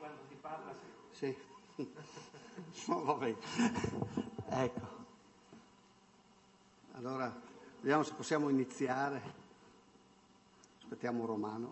quando si parla sì. No, va bene. Ecco. Allora, vediamo se possiamo iniziare. Aspettiamo Romano.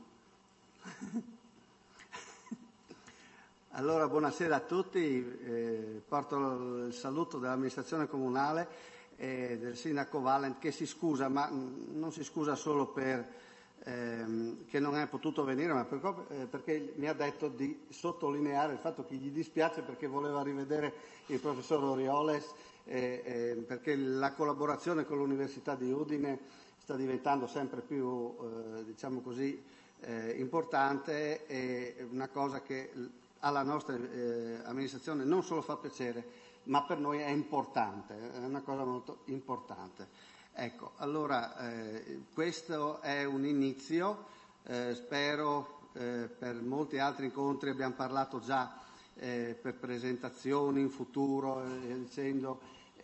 Allora, buonasera a tutti. Porto il saluto dell'amministrazione comunale e del sindaco Valent, che si scusa, ma non si scusa solo per che non è potuto venire, ma perché mi ha detto di sottolineare il fatto che gli dispiace perché voleva rivedere il professor Orioles, perché la collaborazione con l'Università di Udine sta diventando sempre più, diciamo così, importante, e una cosa che alla nostra amministrazione non solo fa piacere, ma per noi è importante, è una cosa molto importante. Ecco, allora questo è un inizio, spero per molti altri incontri, abbiamo parlato già per presentazioni in futuro, dicendo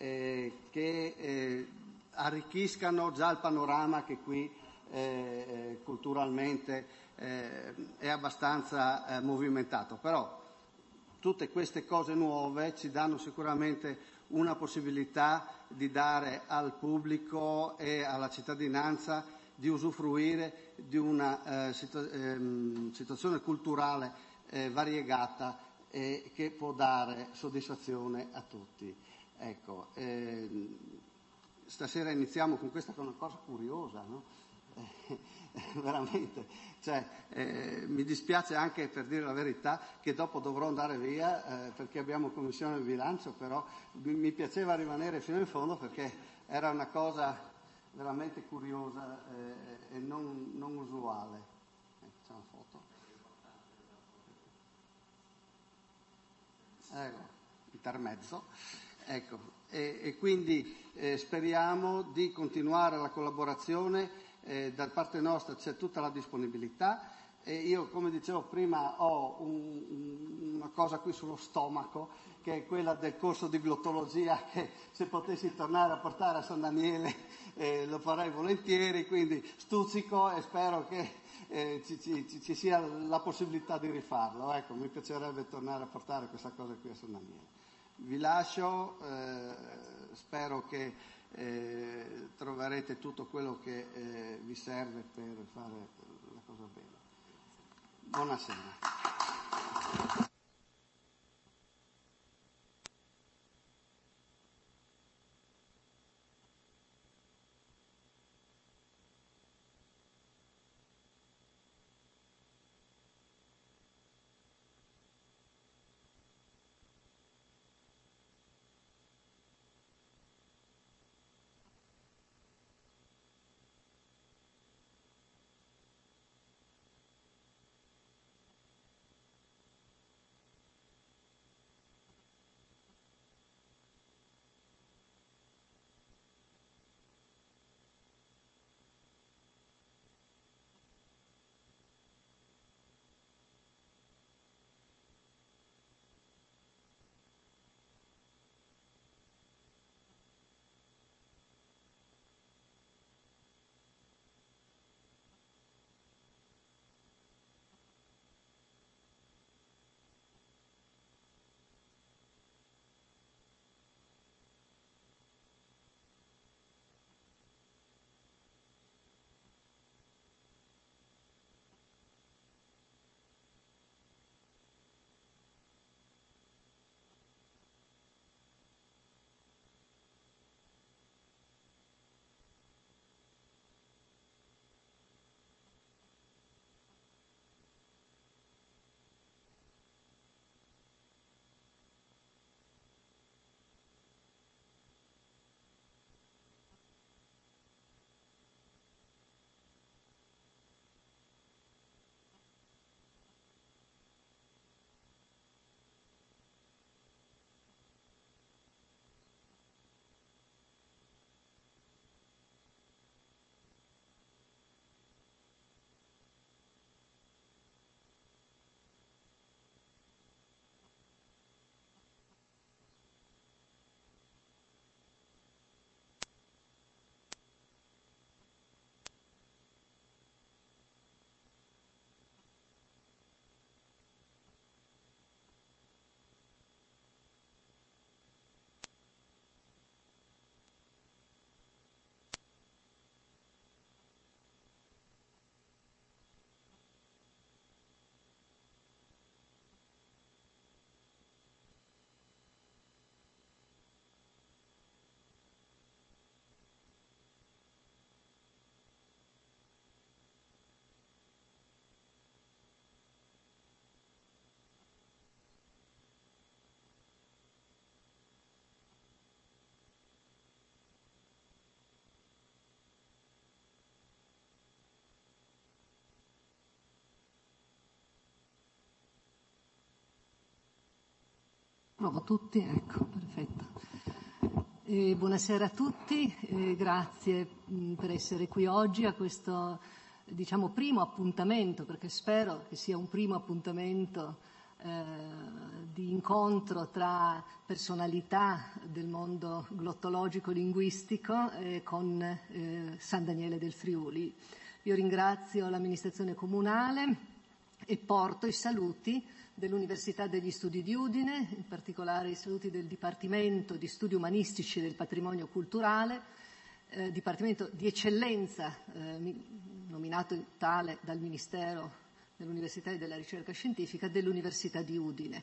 che arricchiscano già il panorama che qui culturalmente è abbastanza movimentato, però tutte queste cose nuove ci danno sicuramente una possibilità di dare al pubblico e alla cittadinanza di usufruire di una situazione culturale variegata che può dare soddisfazione a tutti. Ecco, stasera iniziamo con questa che è una cosa curiosa, no? Veramente, cioè, mi dispiace anche, per dire la verità, che dopo dovrò andare via perché abbiamo commissione di bilancio, però mi piaceva rimanere fino in fondo perché era una cosa veramente curiosa e non usuale. C'è una foto. Ecco, intermezzo. Ecco, e quindi speriamo di continuare la collaborazione. Da parte nostra c'è tutta la disponibilità e io, come dicevo prima, ho una cosa qui sullo stomaco, che è quella del corso di glottologia, che se potessi tornare a portare a San Daniele lo farei volentieri, quindi stuzzico e spero che ci sia la possibilità di rifarlo. Ecco, mi piacerebbe tornare a portare questa cosa qui a San Daniele. Vi lascio, spero che troverete tutto quello che vi serve per fare la cosa bene. Buonasera. Provo tutti, ecco, perfetto. Buonasera a tutti, grazie per essere qui oggi a questo, diciamo, primo appuntamento, perché spero che sia un primo appuntamento di incontro tra personalità del mondo glottologico-linguistico con San Daniele del Friuli. Io ringrazio l'amministrazione comunale e porto i saluti dell'Università degli Studi di Udine, in particolare i saluti del Dipartimento di Studi Umanistici e del Patrimonio Culturale, Dipartimento di Eccellenza nominato tale dal Ministero dell'Università e della Ricerca Scientifica dell'Università di Udine.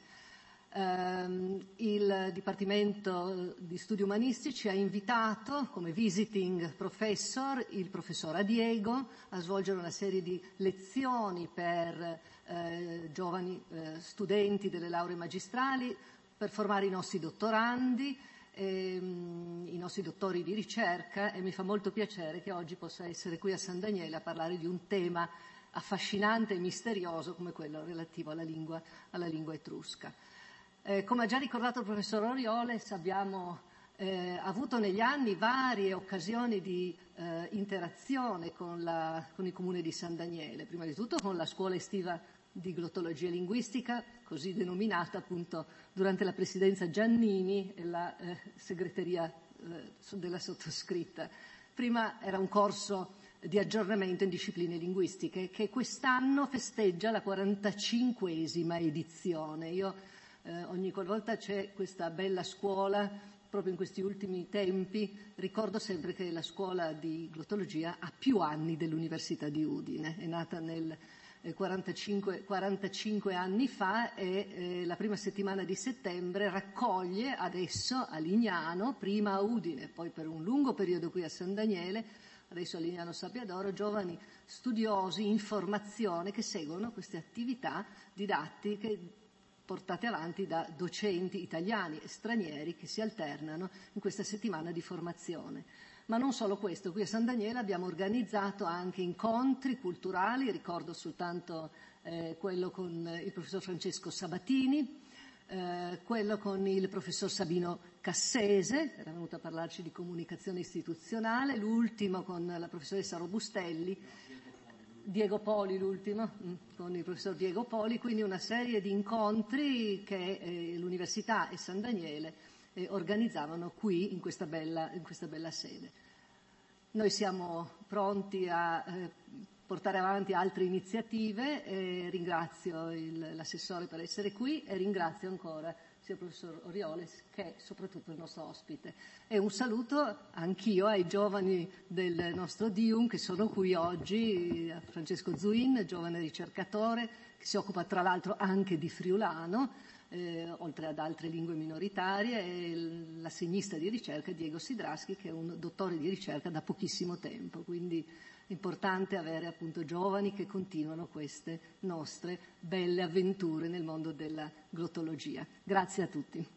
Il Dipartimento di Studi Umanistici ha invitato come visiting professor il professor Adiego a svolgere una serie di lezioni per giovani studenti delle lauree magistrali per formare i nostri dottorandi, i nostri dottori di ricerca, e mi fa molto piacere che oggi possa essere qui a San Daniele a parlare di un tema affascinante e misterioso come quello relativo alla lingua etrusca. Come ha già ricordato il professor Orioles, abbiamo avuto negli anni varie occasioni di interazione con il Comune di San Daniele, prima di tutto con la scuola estiva di glottologia linguistica, così denominata appunto durante la presidenza Giannini e la segreteria della sottoscritta. Prima era un corso di aggiornamento in discipline linguistiche che quest'anno festeggia la 45esima edizione. Ogni qualvolta c'è questa bella scuola, proprio in questi ultimi tempi, ricordo sempre che la scuola di glottologia ha più anni dell'Università di Udine. È nata nel 45 anni fa e la prima settimana di settembre raccoglie adesso a Lignano, prima a Udine, poi per un lungo periodo qui a San Daniele, adesso a Lignano Sabbiadoro, giovani studiosi in formazione che seguono queste attività didattiche portate avanti da docenti italiani e stranieri che si alternano in questa settimana di formazione. Ma non solo questo, qui a San Daniele abbiamo organizzato anche incontri culturali, ricordo soltanto quello con il professor Francesco Sabatini, quello con il professor Sabino Cassese, era venuto a parlarci di comunicazione istituzionale, l'ultimo con la professoressa Robustelli, Diego Poli l'ultimo, con il professor Diego Poli, quindi una serie di incontri che l'Università e San Daniele organizzavano qui in questa bella sede. Noi siamo pronti a portare avanti altre iniziative, ringrazio l'assessore per essere qui e ringrazio ancora sia il professor Orioles che soprattutto il nostro ospite. E un saluto anch'io ai giovani del nostro DIUM che sono qui oggi, a Francesco Zuin, giovane ricercatore che si occupa tra l'altro anche di friulano, oltre ad altre lingue minoritarie, e l'assegnista di ricerca Diego Sidraschi, che è un dottore di ricerca da pochissimo tempo, quindi importante avere appunto giovani che continuano queste nostre belle avventure nel mondo della glottologia. Grazie a tutti.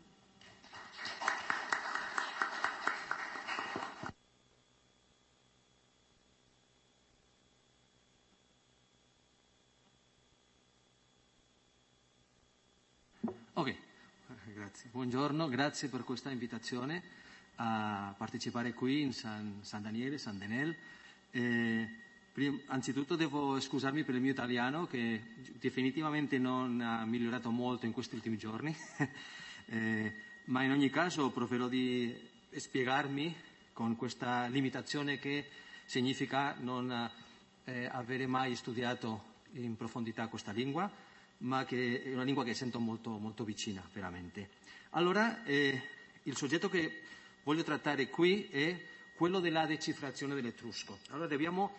Ok, grazie. Buongiorno, grazie per questa invitazione a partecipare qui in San Daniele, San Daniel. Anzitutto devo scusarmi per il mio italiano che definitivamente non ha migliorato molto in questi ultimi giorni, ma in ogni caso proverò di spiegarmi con questa limitazione che significa non avere mai studiato in profondità questa lingua, ma che è una lingua che sento molto, molto vicina veramente. Allora, il soggetto che voglio trattare qui è quello della decifrazione dell'etrusco. Allora dobbiamo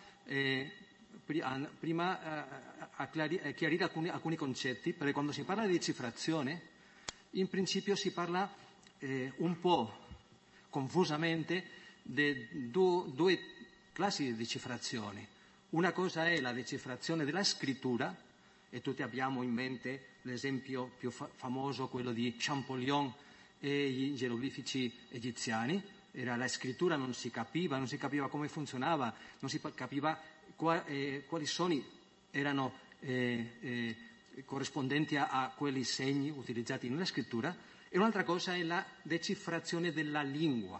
prima chiarire alcuni concetti, perché quando si parla di decifrazione, in principio si parla un po' confusamente di due classi di decifrazione. Una cosa è la decifrazione della scrittura, e tutti abbiamo in mente l'esempio più famoso, quello di Champollion e gli geroglifici egiziani. Era la scrittura, non si capiva come funzionava, non si capiva quali suoni erano corrispondenti a quelli segni utilizzati nella scrittura, E un'altra cosa è la decifrazione della lingua,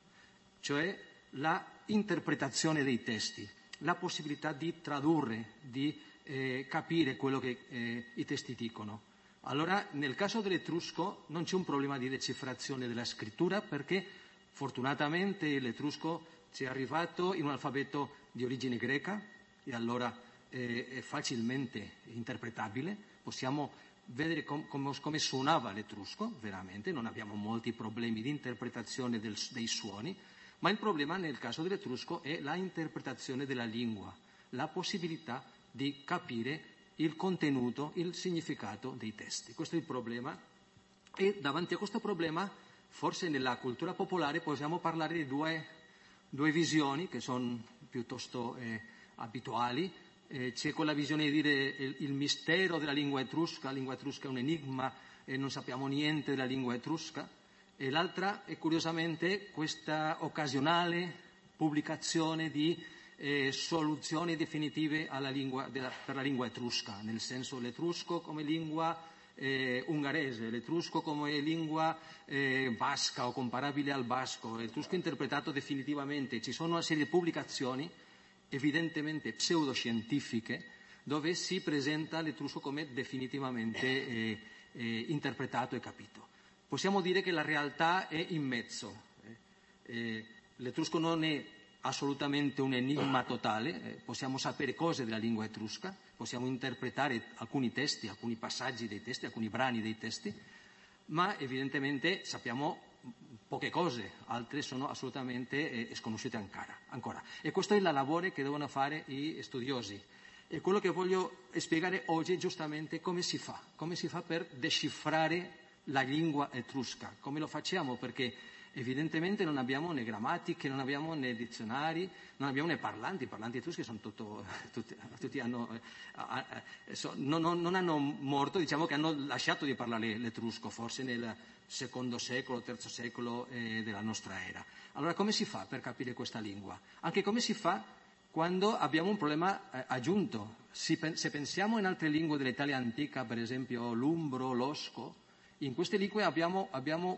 cioè la interpretazione dei testi, la possibilità di tradurre, di capire quello che i testi dicono. Allora, nel caso dell'etrusco non c'è un problema di decifrazione della scrittura, perché fortunatamente l'etrusco ci è arrivato in un alfabeto di origine greca e allora è facilmente interpretabile. Possiamo vedere come suonava l'etrusco, veramente, non abbiamo molti problemi di interpretazione dei suoni, ma il problema nel caso dell'etrusco è la interpretazione della lingua, la possibilità di capire il contenuto, il significato dei testi. Questo è il problema, e davanti a questo problema forse nella cultura popolare possiamo parlare di due visioni che sono piuttosto abituali. C'è quella visione di dire il mistero della lingua etrusca è un enigma e non sappiamo niente della lingua etrusca, e l'altra è curiosamente questa occasionale pubblicazione di soluzioni definitive per la lingua etrusca, nel senso l'etrusco come lingua ungherese, l'etrusco come lingua basca o comparabile al basco, l'etrusco interpretato definitivamente. Ci sono una serie di pubblicazioni evidentemente pseudoscientifiche dove si presenta l'etrusco come definitivamente interpretato e capito. Possiamo dire che la realtà è in mezzo. L'etrusco non è assolutamente un enigma totale, possiamo sapere cose della lingua etrusca, possiamo interpretare alcuni testi, alcuni passaggi dei testi, alcuni brani dei testi, ma evidentemente sappiamo poche cose, altre sono assolutamente sconosciute ancora. E questa è la lavoro che devono fare gli studiosi. E quello che voglio spiegare oggi è giustamente come si fa per decifrare la lingua etrusca, come lo facciamo, perché evidentemente non abbiamo né grammatiche, non abbiamo né dizionari, non abbiamo né parlanti. I parlanti etruschi sono tutti non hanno morto, diciamo che hanno lasciato di parlare l'etrusco, forse nel secondo secolo, terzo secolo della nostra era. Allora come si fa per capire questa lingua? Anche come si fa quando abbiamo un problema aggiunto. Se pensiamo in altre lingue dell'Italia antica, per esempio l'umbro, l'osco, in queste lingue abbiamo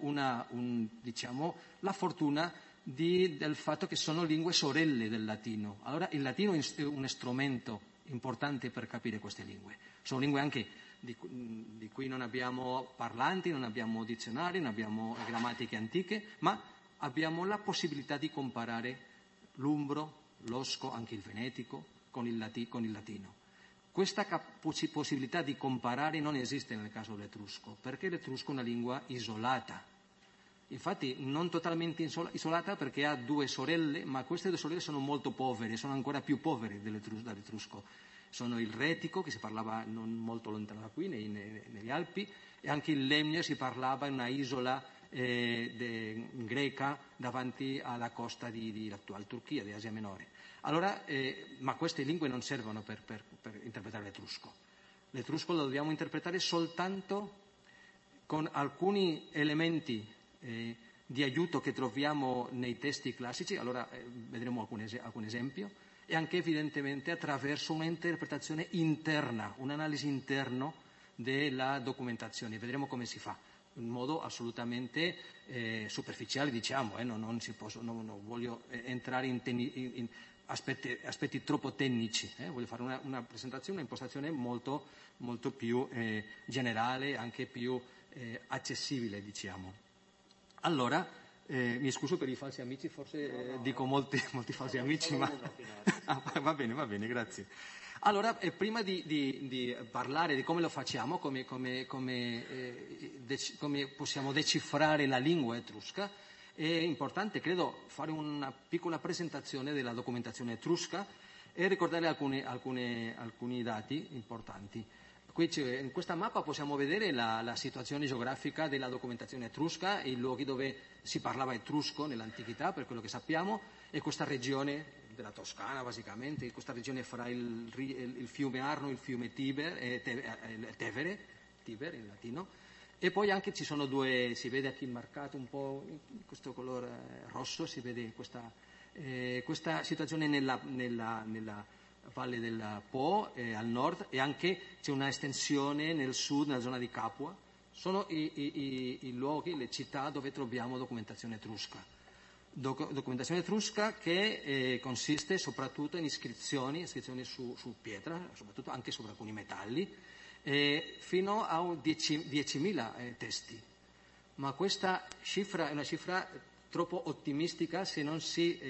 la fortuna del fatto che sono lingue sorelle del latino. Allora il latino è un strumento importante per capire queste lingue. Sono lingue anche di cui non abbiamo parlanti, non abbiamo dizionari, non abbiamo grammatiche antiche, ma abbiamo la possibilità di comparare l'umbro, l'osco, anche il venetico, con il latino. Questa possibilità di comparare non esiste nel caso dell'etrusco, perché l'etrusco è una lingua isolata. Infatti non totalmente isolata, perché ha due sorelle, ma queste due sorelle sono molto povere, sono ancora più povere dall'etrusco. Sono il retico, che si parlava non molto lontano da qui, negli Alpi, e anche il lemnio si parlava in una isola greca davanti alla costa dell'attuale Turchia, di Asia Minore. Allora, ma queste lingue non servono per interpretare l'etrusco. L'etrusco lo dobbiamo interpretare soltanto con alcuni elementi di aiuto che troviamo nei testi classici, allora vedremo alcun esempio, e anche evidentemente attraverso un'interpretazione interna, un'analisi interna della documentazione. Vedremo come si fa, in modo assolutamente superficiale, diciamo, non voglio entrare in aspetti troppo tecnici, voglio fare una presentazione, un'impostazione molto, molto più generale, anche più accessibile, diciamo. Allora, mi scuso per i falsi amici, forse dico molti falsi amici, ma va bene, grazie. Allora, prima di parlare di come lo facciamo, come possiamo decifrare la lingua etrusca, è importante, credo, fare una piccola presentazione della documentazione etrusca e ricordare alcuni dati importanti. Qui in questa mappa possiamo vedere la situazione geografica della documentazione etrusca, i luoghi dove si parlava etrusco nell'antichità, per quello che sappiamo, e questa regione della Toscana, basicamente, questa regione fra il fiume Arno, il fiume Tiber, Tevere in latino. E poi anche ci sono si vede qui marcato un po' in questo colore rosso, si vede questa situazione nella valle del Po al nord, e anche c'è una estensione nel sud, nella zona di Capua, sono i luoghi, le città dove troviamo documentazione etrusca. Documentazione etrusca che consiste soprattutto in iscrizioni su pietra, soprattutto anche su alcuni metalli, fino a 10.000 testi. Ma questa cifra è una cifra troppo ottimistica se non si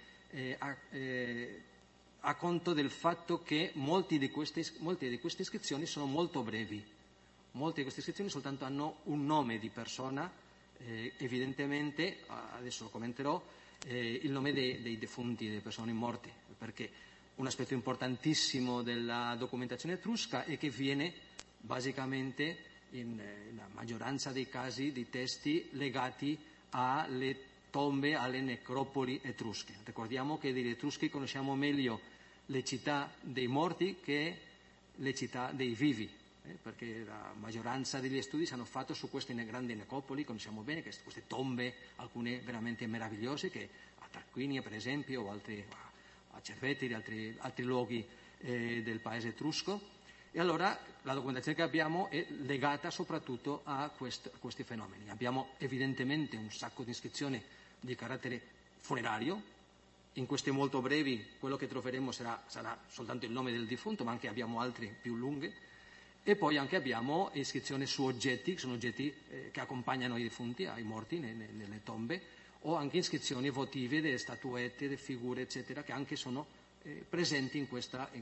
ha conto del fatto che molte di queste iscrizioni sono molto brevi. Molte di queste iscrizioni soltanto hanno un nome di persona, evidentemente, adesso lo commenterò, il nome dei defunti, delle persone morte, perché un aspetto importantissimo della documentazione etrusca è che viene basicamente, nella maggioranza dei casi, di testi legati alle tombe, alle necropoli etrusche. Ricordiamo che degli Etruschi conosciamo meglio le città dei morti che le città dei vivi, perché la maggioranza degli studi si hanno fatto su queste grandi necropoli, conosciamo bene queste tombe, alcune veramente meravigliose, che a Tarquinia per esempio, o a Cerveteri, altri luoghi del paese etrusco. E allora la documentazione che abbiamo è legata soprattutto a questi fenomeni. Abbiamo evidentemente un sacco di iscrizioni di carattere funerario. In queste molto brevi quello che troveremo sarà soltanto il nome del defunto, ma anche abbiamo altre più lunghe. E poi anche abbiamo iscrizioni su oggetti, che sono oggetti che accompagnano i defunti, ai morti nelle tombe, o anche iscrizioni votive delle statuette, delle figure, eccetera, che anche sono presenti in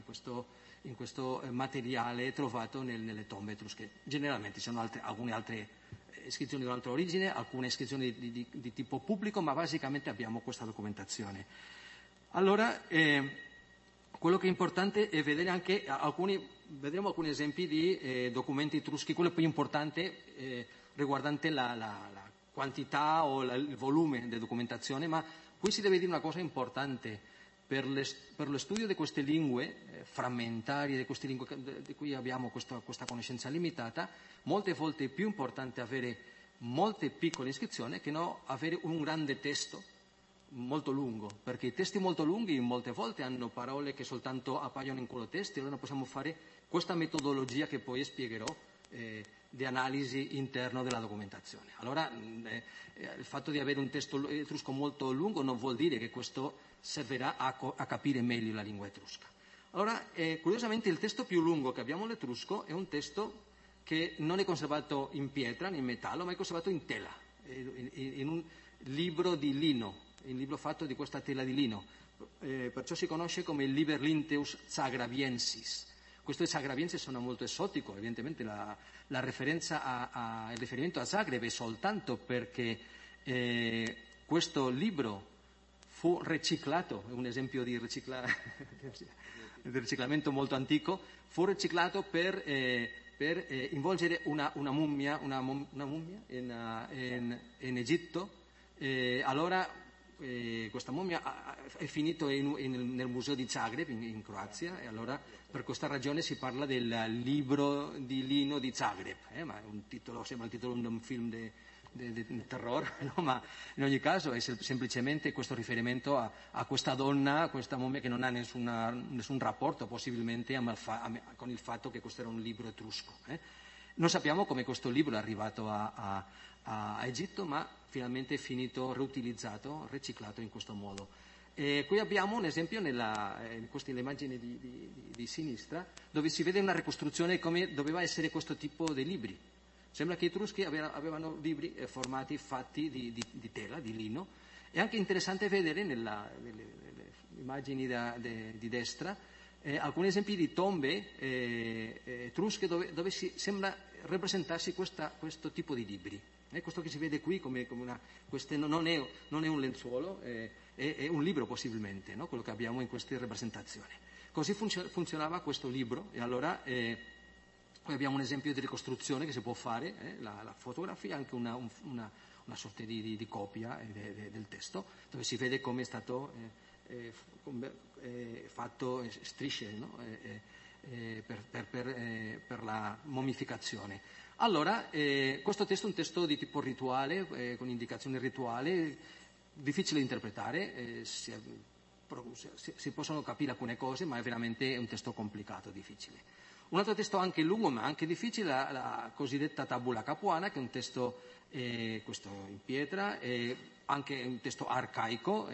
questo materiale trovato nelle tombe etrusche. Generalmente ci sono alcune altre iscrizioni di un'altra origine, alcune iscrizioni di tipo pubblico, ma basicamente abbiamo questa documentazione. Allora, quello che è importante è vedere anche vedremo alcuni esempi di documenti etruschi. Quello più importante riguardante la quantità o il volume della documentazione, ma qui si deve dire una cosa importante. Per lo studio di queste lingue frammentarie, di queste lingue di cui abbiamo questa conoscenza limitata, molte volte è più importante avere molte piccole iscrizioni che non avere un grande testo molto lungo, perché i testi molto lunghi molte volte hanno parole che soltanto appaiono in quello testo, e allora possiamo fare questa metodologia che poi spiegherò di analisi interno della documentazione. Allora il fatto di avere un testo etrusco molto lungo non vuol dire che questo servirà a capire meglio la lingua etrusca. Allora, curiosamente il testo più lungo che abbiamo l'etrusco è un testo che non è conservato in pietra, né in metallo, ma è conservato in tela, in un libro di lino, un libro fatto di questa tela di lino. Perciò si conosce come il Liber Linteus Zagraviensis. Questo Zagraviensis suona molto esotico, evidentemente il riferimento a Zagreb è soltanto perché questo libro fu riciclato, è un esempio di riciclamento molto antico, fu riciclato per involgere una mummia in Egitto. Allora questa mummia è finita nel museo di Zagreb in Croazia, e allora per questa ragione si parla del libro di lino di Zagreb, ma è un titolo, sembra il titolo di un film di terrore, no? Ma in ogni caso è semplicemente questo riferimento a questa donna, a questa mummia, che non ha nessun rapporto possibilmente con il fatto che questo era un libro etrusco. Non sappiamo come questo libro è arrivato a Egitto, ma finalmente è finito reutilizzato, riciclato in questo modo. Qui abbiamo un esempio in questa immagine di sinistra, dove si vede una ricostruzione di come doveva essere questo tipo di libri. Sembra che gli Etruschi avevano libri fatti di tela, di lino. È anche interessante vedere nelle immagini di destra alcuni esempi di tombe etrusche dove sembra rappresentarsi questo tipo di libri. Questo che si vede qui non è un lenzuolo, è un libro possibilmente, no? Quello che abbiamo in queste rappresentazioni. Così funzionava questo libro, e allora qui abbiamo un esempio di ricostruzione che si può fare, la fotografia, anche una sorta di copia del testo, dove si vede come è stato fatto strisce, no? Per la mommificazione. Allora, questo testo è un testo di tipo rituale, con indicazioni rituali, difficile da interpretare, si possono capire alcune cose, ma è veramente un testo complicato, difficile. Un altro testo anche lungo ma anche difficile, la cosiddetta Tabula Capuana, che è un testo, questo in pietra, anche un testo arcaico,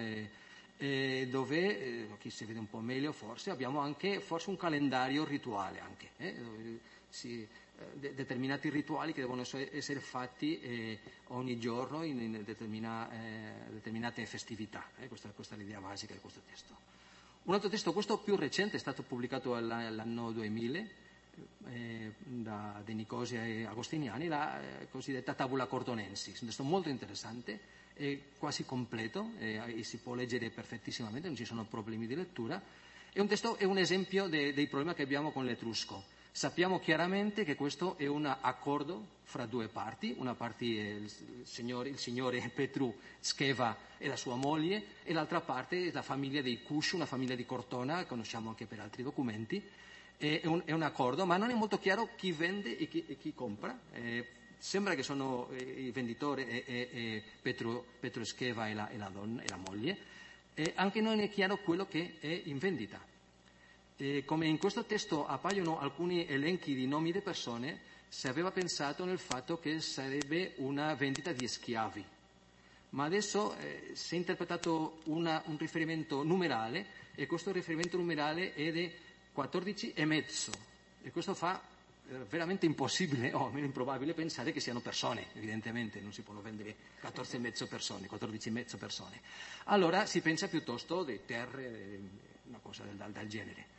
dove, qui si vede un po' meglio forse, abbiamo anche forse un calendario rituale anche, dove determinati rituali che devono essere fatti ogni giorno in determinate festività. Questa è l'idea basica di questo testo. Un altro testo, questo più recente, è stato pubblicato l'anno 2000 da De Nicosia e Agostiniani, la cosiddetta Tabula Cortonensis, un testo molto interessante, quasi completo, e si può leggere perfettissimamente, non ci sono problemi di lettura. È un testo, è un esempio dei problemi che abbiamo con l'etrusco. Sappiamo chiaramente che questo è un accordo fra due parti, una parte è il signore Petru Scheva e la sua moglie, e l'altra parte è la famiglia dei Cush, una famiglia di Cortona, che conosciamo anche per altri documenti. È un accordo, ma non è molto chiaro chi vende e chi compra. Sembra che sono i venditori Petru Scheva e la donna e la moglie, anche non è chiaro quello che è in vendita. Come in questo testo appaiono alcuni elenchi di nomi di persone, si aveva pensato nel fatto che sarebbe una vendita di schiavi, ma adesso si è interpretato un riferimento numerale, e questo riferimento numerale è di 14,5, e questo fa veramente impossibile, o almeno improbabile, pensare che siano persone. Evidentemente non si possono vendere 14,5 persone, 14,5 persone. Allora si pensa piuttosto di terre, una cosa del genere.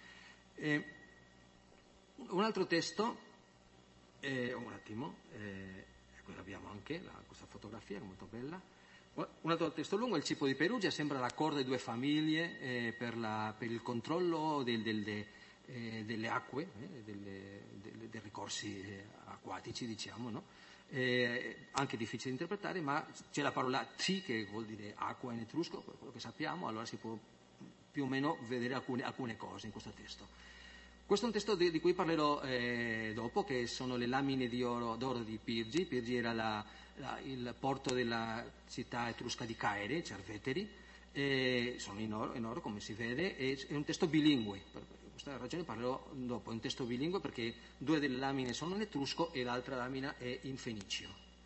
Un altro testo, un attimo, qui abbiamo anche questa fotografia che è molto bella. Un altro testo lungo, il Cipo di Perugia, sembra l'accordo di due famiglie per il controllo delle acque, dei ricorsi acquatici, diciamo, no? Anche difficile da interpretare, ma c'è la parola "ti", che vuol dire acqua in etrusco, quello che sappiamo, allora si può più o meno vedere alcune cose in questo testo. Questo è un testo di cui parlerò dopo, che sono le lamine d'oro di Pirgi. Pirgi era il porto della città etrusca di Caere, Cerveteri, sono in oro, come si vede, e è un testo bilingue. Per questa ragione parlerò dopo. È un testo bilingue perché due delle lamine sono in etrusco e l'altra lamina è in fenicio.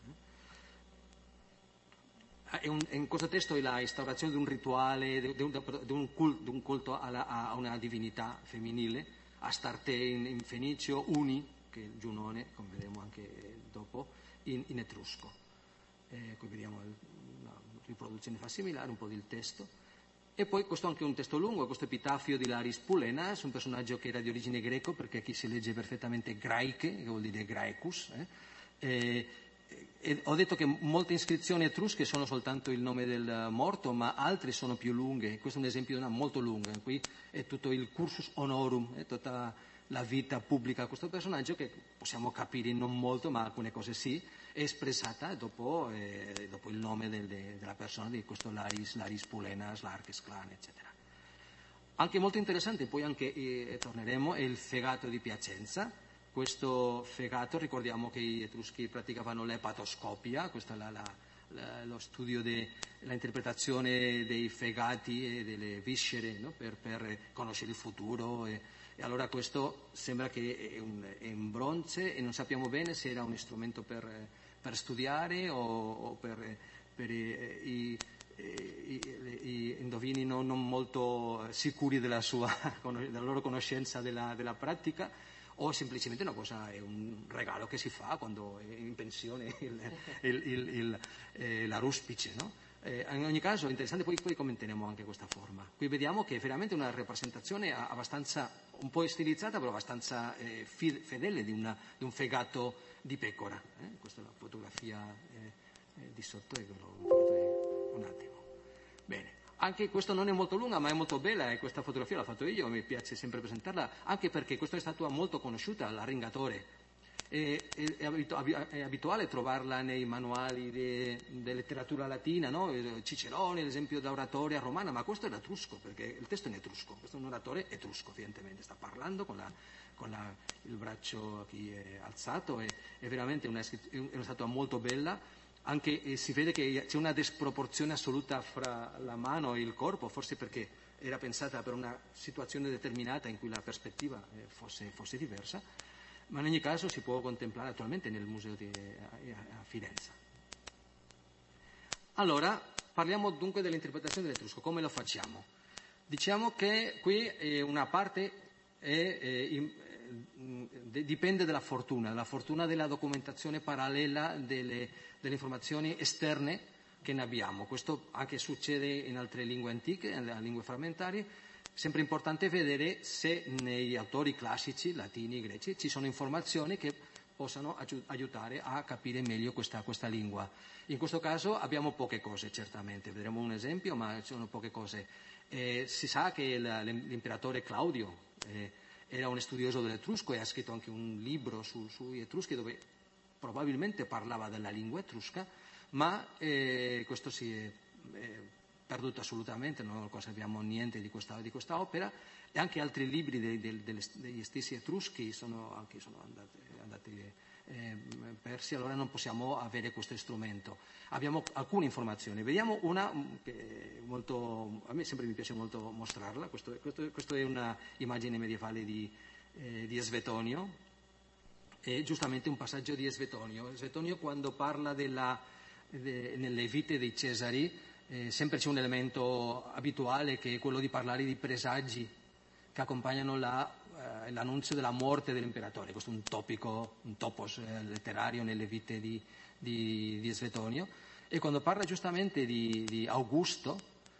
In questo testo è la instaurazione di un rituale, di un culto a una divinità femminile, Astarte in fenicio, Uni, che è il Giunone, come vedremo anche dopo, in etrusco. Qui vediamo una riproduzione similare, un po' del testo. E poi questo è anche un testo lungo, questo epitafio di Laris Pulenas, un personaggio che era di origine greco, perché qui si legge perfettamente Graike, che vuol dire Graecus. E ho detto che molte iscrizioni etrusche sono soltanto il nome del morto, ma altre sono più lunghe. Questo è un esempio di una molto lunga. Qui è tutto il cursus honorum, è tutta la vita pubblica di questo personaggio, che possiamo capire non molto, ma alcune cose sì, è espressata dopo il nome della persona, di questo Laris Pulenas, Larches Clan, eccetera. Anche molto interessante, poi anche torneremo, è il fegato di Piacenza. Questo fegato, ricordiamo che gli etruschi praticavano l'epatoscopia, questo è lo studio l'interpretazione dei fegati e delle viscere, no? per conoscere il futuro, e allora questo sembra che è in bronze, e non sappiamo bene se era un strumento per studiare o per i indovini non molto sicuri della loro conoscenza della pratica, o semplicemente è un regalo che si fa quando è in pensione la ruspice, no? In ogni caso è interessante, poi commenteremo anche questa forma. Qui vediamo che è veramente una rappresentazione abbastanza, un po' stilizzata, però abbastanza fedele di un fegato di pecora. Questa è la fotografia di sotto, un attimo. Bene. Anche questo non è molto lunga, ma è molto bella, e questa fotografia l'ho fatto io, mi piace sempre presentarla, anche perché questa è statua molto conosciuta, la Ringatore. È abituale trovarla nei manuali di letteratura latina, no? Cicerone, l'esempio dell'oratoria romana, ma questo è l'etrusco, perché il testo è in etrusco, questo è un oratore etrusco, evidentemente, sta parlando con il braccio qui alzato, è veramente una statua molto bella. Anche si vede che c'è una disproporzione assoluta fra la mano e il corpo, forse perché era pensata per una situazione determinata in cui la prospettiva fosse diversa, ma in ogni caso si può contemplare attualmente nel museo a Firenze. Allora, parliamo dunque dell'interpretazione dell'etrusco. Come lo facciamo? Diciamo che qui una parte dipende dalla fortuna della documentazione parallela delle informazioni esterne che ne abbiamo. Questo anche succede in altre lingue antiche, in lingue frammentarie. Sempre importante vedere se negli autori classici, latini, greci, ci sono informazioni che possano aiutare a capire meglio questa lingua. In questo caso abbiamo poche cose, certamente. Vedremo un esempio, ma ci sono poche cose. Si sa che l'imperatore Claudio era un studioso dell'etrusco e ha scritto anche un libro sugli etruschi dove probabilmente parlava della lingua etrusca, ma questo si è perduto assolutamente, non sappiamo niente di questa opera, e anche altri libri degli stessi etruschi sono andati persi, allora non possiamo avere questo strumento. Abbiamo alcune informazioni, vediamo una che a me sempre mi piace molto mostrarla. Questo è una immagine medievale di Svetonio, è giustamente un passaggio di Svetonio. Svetonio, quando parla nelle vite dei Cesari, sempre c'è un elemento abituale che è quello di parlare di presagi che accompagnano l'annunzio della morte dell'imperatore. Questo è un topos letterario nelle vite di Svetonio. E quando parla giustamente di Augusto,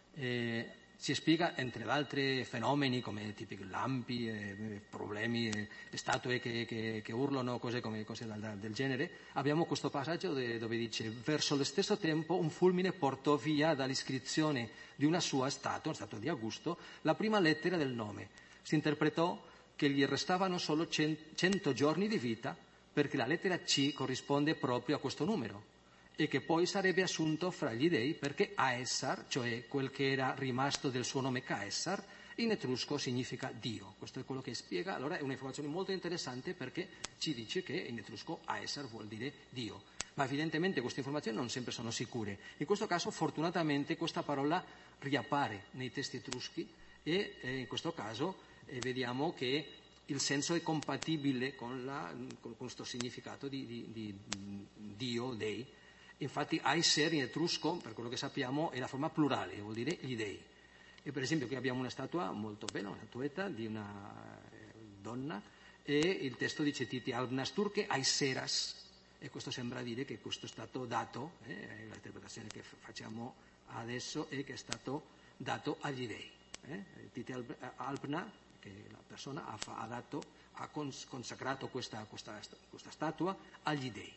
si spiega, entre altri fenomeni come tipici lampi, problemi, statue che urlano, cose del genere, abbiamo questo passaggio dove dice: verso lo stesso tempo un fulmine portò via dall'iscrizione di una sua statua di Augusto, la prima lettera del nome. Si interpretò che gli restavano solo 100 giorni di vita, perché la lettera C corrisponde proprio a questo numero, e che poi sarebbe assunto fra gli dei perché Aessar, cioè quel che era rimasto del suo nome Caessar, in etrusco significa Dio. Questo è quello che spiega. Allora è un'informazione molto interessante perché ci dice che in etrusco Aessar vuol dire Dio. Ma evidentemente queste informazioni non sempre sono sicure. In questo caso fortunatamente questa parola riappare nei testi etruschi e in questo caso vediamo che il senso è compatibile con questo significato di Dio, Dei. Infatti Aesser in etrusco, per quello che sappiamo, è la forma plurale, vuol dire gli dei. E per esempio qui abbiamo una statua molto bella, una statuetta di una donna, e il testo dice Titi Albnasturche Aeseras, e questo sembra dire che questo è stato dato, l'interpretazione che facciamo adesso è che è stato dato agli dei. Titi Albna, che la persona ha consacrato questa statua agli dei.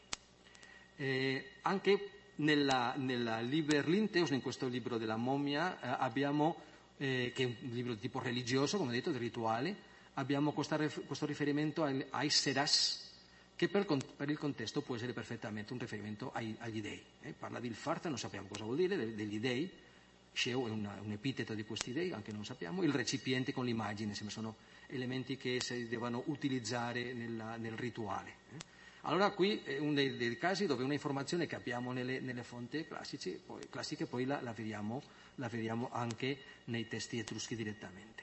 Anche nella Liber Linteus, in questo libro della mommia, abbiamo, che è un libro di tipo religioso, come detto, di rituali, abbiamo questo riferimento ai seras, che per il contesto può essere perfettamente un riferimento agli dei. Parla di Ilfarta, non sappiamo cosa vuol dire, degli dei. Sceo è un epiteto di questi dei, anche non sappiamo. Il recipiente con l'immagine, sono elementi che si devono utilizzare nel rituale. Allora qui è uno dei casi dove una informazione che abbiamo nelle fonti classiche poi la vediamo anche nei testi etruschi direttamente.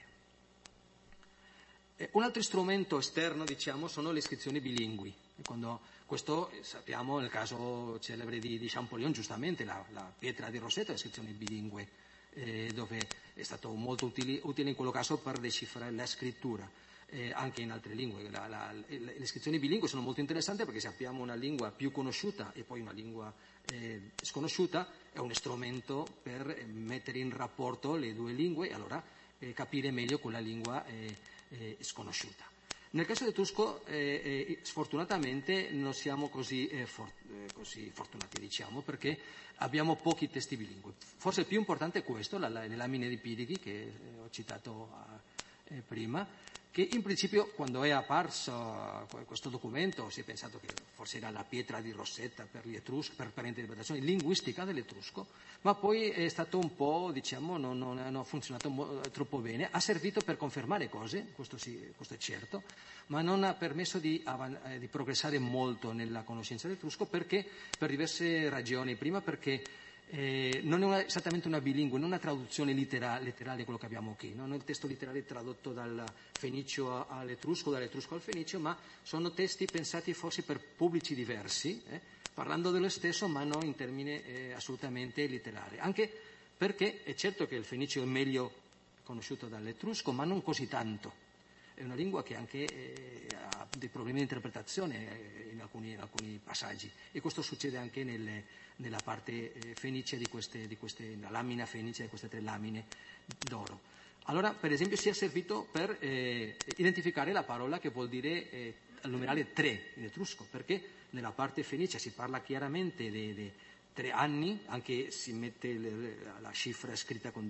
Un altro strumento esterno, sono le iscrizioni bilingui. Questo sappiamo nel caso celebre di Champollion, giustamente, la pietra di Rosetta, le iscrizioni bilingue, dove è stato molto utile in quello caso per decifrare la scrittura. Anche in altre lingue. Le iscrizioni bilingue sono molto interessanti perché se abbiamo una lingua più conosciuta e poi una lingua sconosciuta, è uno strumento per mettere in rapporto le due lingue e allora capire meglio quella lingua sconosciuta. Nel caso dell'etrusco sfortunatamente non siamo così fortunati, perché abbiamo pochi testi bilingui. Forse il più importante è questo, le lamine di Pirighi che ho citato prima, che in principio quando è apparso questo documento si è pensato che forse era la pietra di Rosetta per gli etruschi, per l'interpretazione linguistica dell'etrusco, ma poi è stato un po', non ha funzionato troppo bene, ha servito per confermare cose, questo è certo, ma non ha permesso di progressare molto nella conoscenza dell'etrusco perché per diverse ragioni. Prima perché non è esattamente una bilingue, non una traduzione letterale di quello che abbiamo qui, non è il testo letterale tradotto dal fenicio all'etrusco, dall'etrusco al fenicio, ma sono testi pensati forse per pubblici diversi, parlando dello stesso ma non in termini assolutamente letterali, anche perché è certo che il fenicio è meglio conosciuto dall'etrusco, ma non così tanto. È una lingua che anche ha dei problemi di interpretazione in alcuni passaggi, e questo succede anche nella parte fenicia la lamina fenicia di queste 3 lamine d'oro. Allora, per esempio, si è servito per identificare la parola che vuol dire al numerale 3 in etrusco, perché nella parte fenicia si parla chiaramente dei 3 anni, anche si mette la cifra scritta con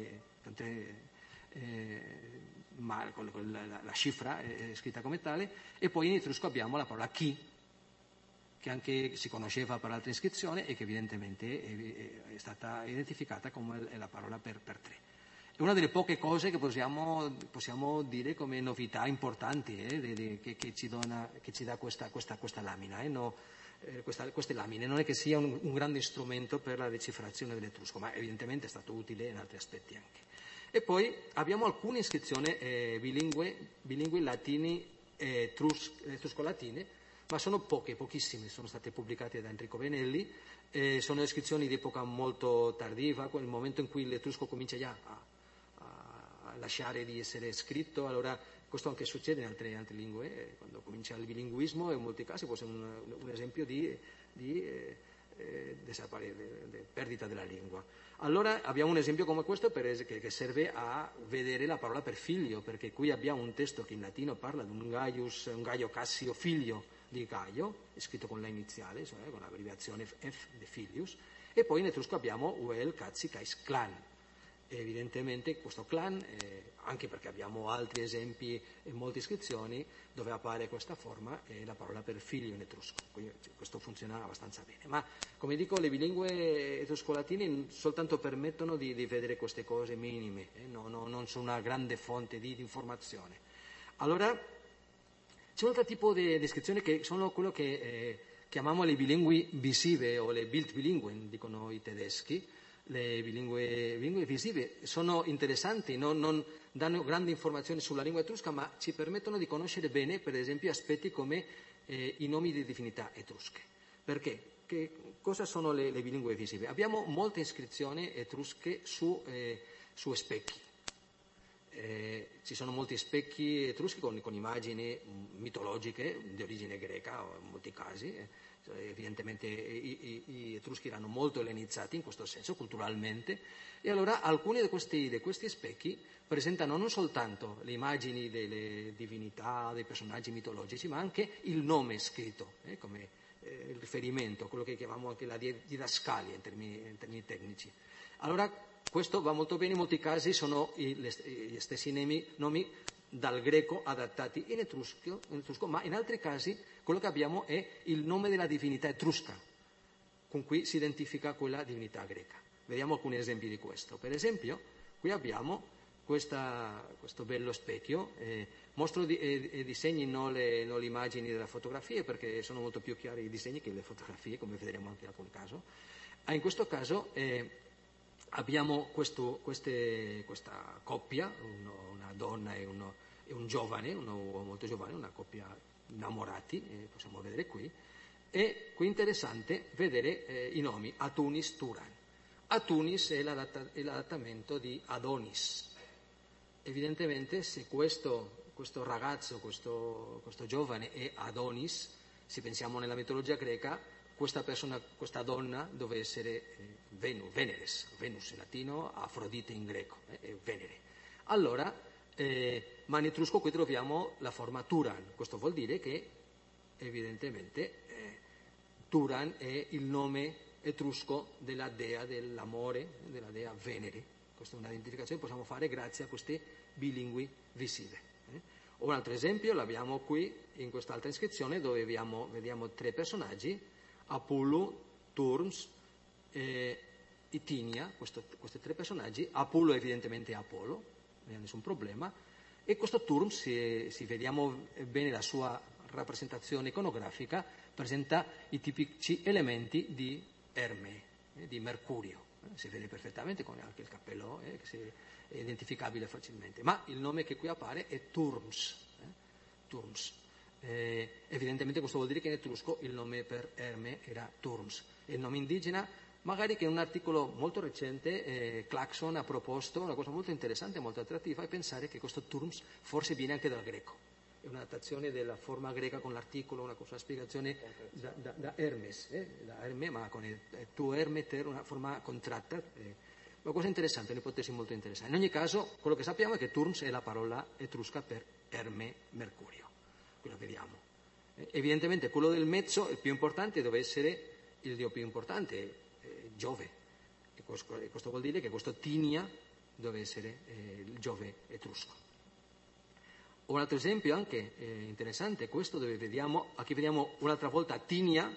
la cifra è scritta come tale, e poi in etrusco abbiamo la parola chi, che anche si conosceva per altre iscrizioni e che evidentemente è stata identificata come la parola per 3. È una delle poche cose che possiamo dire come novità importanti che ci dà questa lamina. Queste lamine non è che sia un grande strumento per la decifrazione dell'etrusco, ma evidentemente è stato utile in altri aspetti anche. E poi abbiamo alcune iscrizioni bilingue latini e etrusco-latine, ma sono pochissime, sono state pubblicate da Enrico Benelli, sono iscrizioni di epoca molto tardiva, nel momento in cui l'etrusco comincia già a lasciare di essere scritto. Allora questo anche succede in altre lingue, quando comincia il bilinguismo, in molti casi può essere un esempio di perdita della lingua. Allora abbiamo un esempio come questo che serve a vedere la parola per figlio, perché qui abbiamo un testo che in latino parla di un Gaio Cassio figlio di Gaio, scritto con la iniziale, cioè con l'abbreviazione F de filius, e poi in etrusco abbiamo Uel Cazzi Cais Clan. Evidentemente questo clan, anche perché abbiamo altri esempi in molte iscrizioni dove appare questa forma, è la parola per figlio in etrusco. Quindi questo funziona abbastanza bene. Ma come dico, le bilingue etrusco-latine soltanto permettono di vedere queste cose minime, non sono una grande fonte di informazione. Allora c'è un altro tipo di descrizione che sono quello che chiamiamo le bilingui visive o le Bildbilinguen, dicono i tedeschi. Le bilingue visive sono interessanti, non danno grandi informazioni sulla lingua etrusca, ma ci permettono di conoscere bene, per esempio, aspetti come i nomi di divinità etrusche. Perché? Cosa sono le bilingue visive? Abbiamo molte iscrizioni etrusche su specchi. Ci sono molti specchi etruschi con immagini mitologiche di origine greca, in molti casi. Evidentemente gli etruschi erano molto ellenizzati in questo senso, culturalmente, e allora alcuni di questi specchi presentano non soltanto le immagini delle divinità, dei personaggi mitologici, ma anche il nome scritto, come il riferimento, quello che chiamiamo anche la didascalia in termini tecnici. Allora questo va molto bene, in molti casi sono gli stessi nomi dal greco adattati in etrusco, ma in altri casi quello che abbiamo è il nome della divinità etrusca con cui si identifica quella divinità greca. Vediamo alcuni esempi di questo. Per esempio, qui abbiamo questo bello specchio, mostro disegni, non le immagini delle fotografie, perché sono molto più chiari i disegni che le fotografie, come vedremo anche in alcun caso. In questo caso abbiamo questa coppia, una donna e un giovane, un uomo molto giovane, una coppia innamorati, possiamo vedere qui, e qui è interessante vedere i nomi Atunis, Turan. Atunis è l'adattamento di Adonis. Evidentemente se questo ragazzo, questo giovane è Adonis, se pensiamo nella mitologia greca, questa donna deve essere Veneres, Venus in latino, Afrodite in greco, è Venere. Allora, ma in etrusco qui troviamo la forma Turan. Questo vuol dire che evidentemente Turan è il nome etrusco della dea dell'amore, della dea Venere. Questa è un'identificazione che possiamo fare grazie a queste bilingui visive. Un altro esempio l'abbiamo qui in quest'altra iscrizione, dove vediamo 3 personaggi, Apullu, Turns e Itinia, questi 3 personaggi. Apullu evidentemente è Apollo, non ha nessun problema, e questo Turms, se vediamo bene la sua rappresentazione iconografica, presenta i tipici elementi di Erme. di Mercurio. Si vede perfettamente con anche il cappello, che è identificabile facilmente. Ma il nome che qui appare è Turms. Turms. Evidentemente questo vuol dire che in etrusco il nome per Erme era Turms. E il nome indigena, magari che in un articolo molto recente Claxon ha proposto una cosa molto interessante, molto attrattiva, è pensare che questo Turms forse viene anche dal greco. È una datazione della forma greca con l'articolo, una spiegazione da Hermes, da Herme, ma con il tu Ermeter, una forma contratta. Una cosa interessante, un'ipotesi molto interessante. In ogni caso, quello che sappiamo è che Turms è la parola etrusca per Erme, Mercurio. Qui lo vediamo. Evidentemente quello del mezzo, il più importante, deve essere il dio più importante, Giove. E questo vuol dire che questo Tinia deve essere il Giove etrusco. Un altro esempio anche interessante è questo, dove qui vediamo un'altra volta Tinia,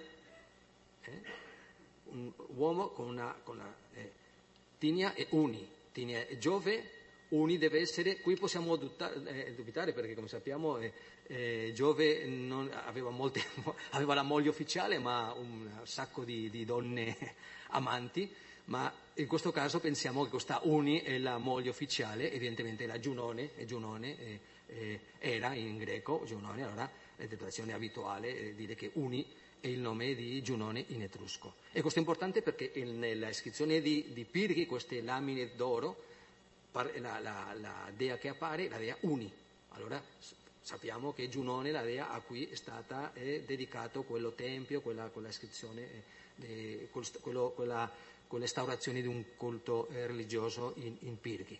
un uomo con la Tinia e Uni. Tinia e Giove, Uni deve essere, qui possiamo dubitare perché come sappiamo Giove non aveva la moglie ufficiale ma un sacco di donne amanti, ma in questo caso pensiamo che questa Uni è la moglie ufficiale, evidentemente era Giunone, e Giunone era in greco Giunone, allora l'interpretazione abituale è dire che Uni è il nome di Giunone in etrusco. E questo è importante perché nella iscrizione di Pirghi, queste lamine d'oro, la dea che appare è la dea Uni. Allora sappiamo che Giunone è la dea a cui è stata dedicato quello tempio, quella iscrizione, quell'instaurazione di un culto religioso in Pirgi.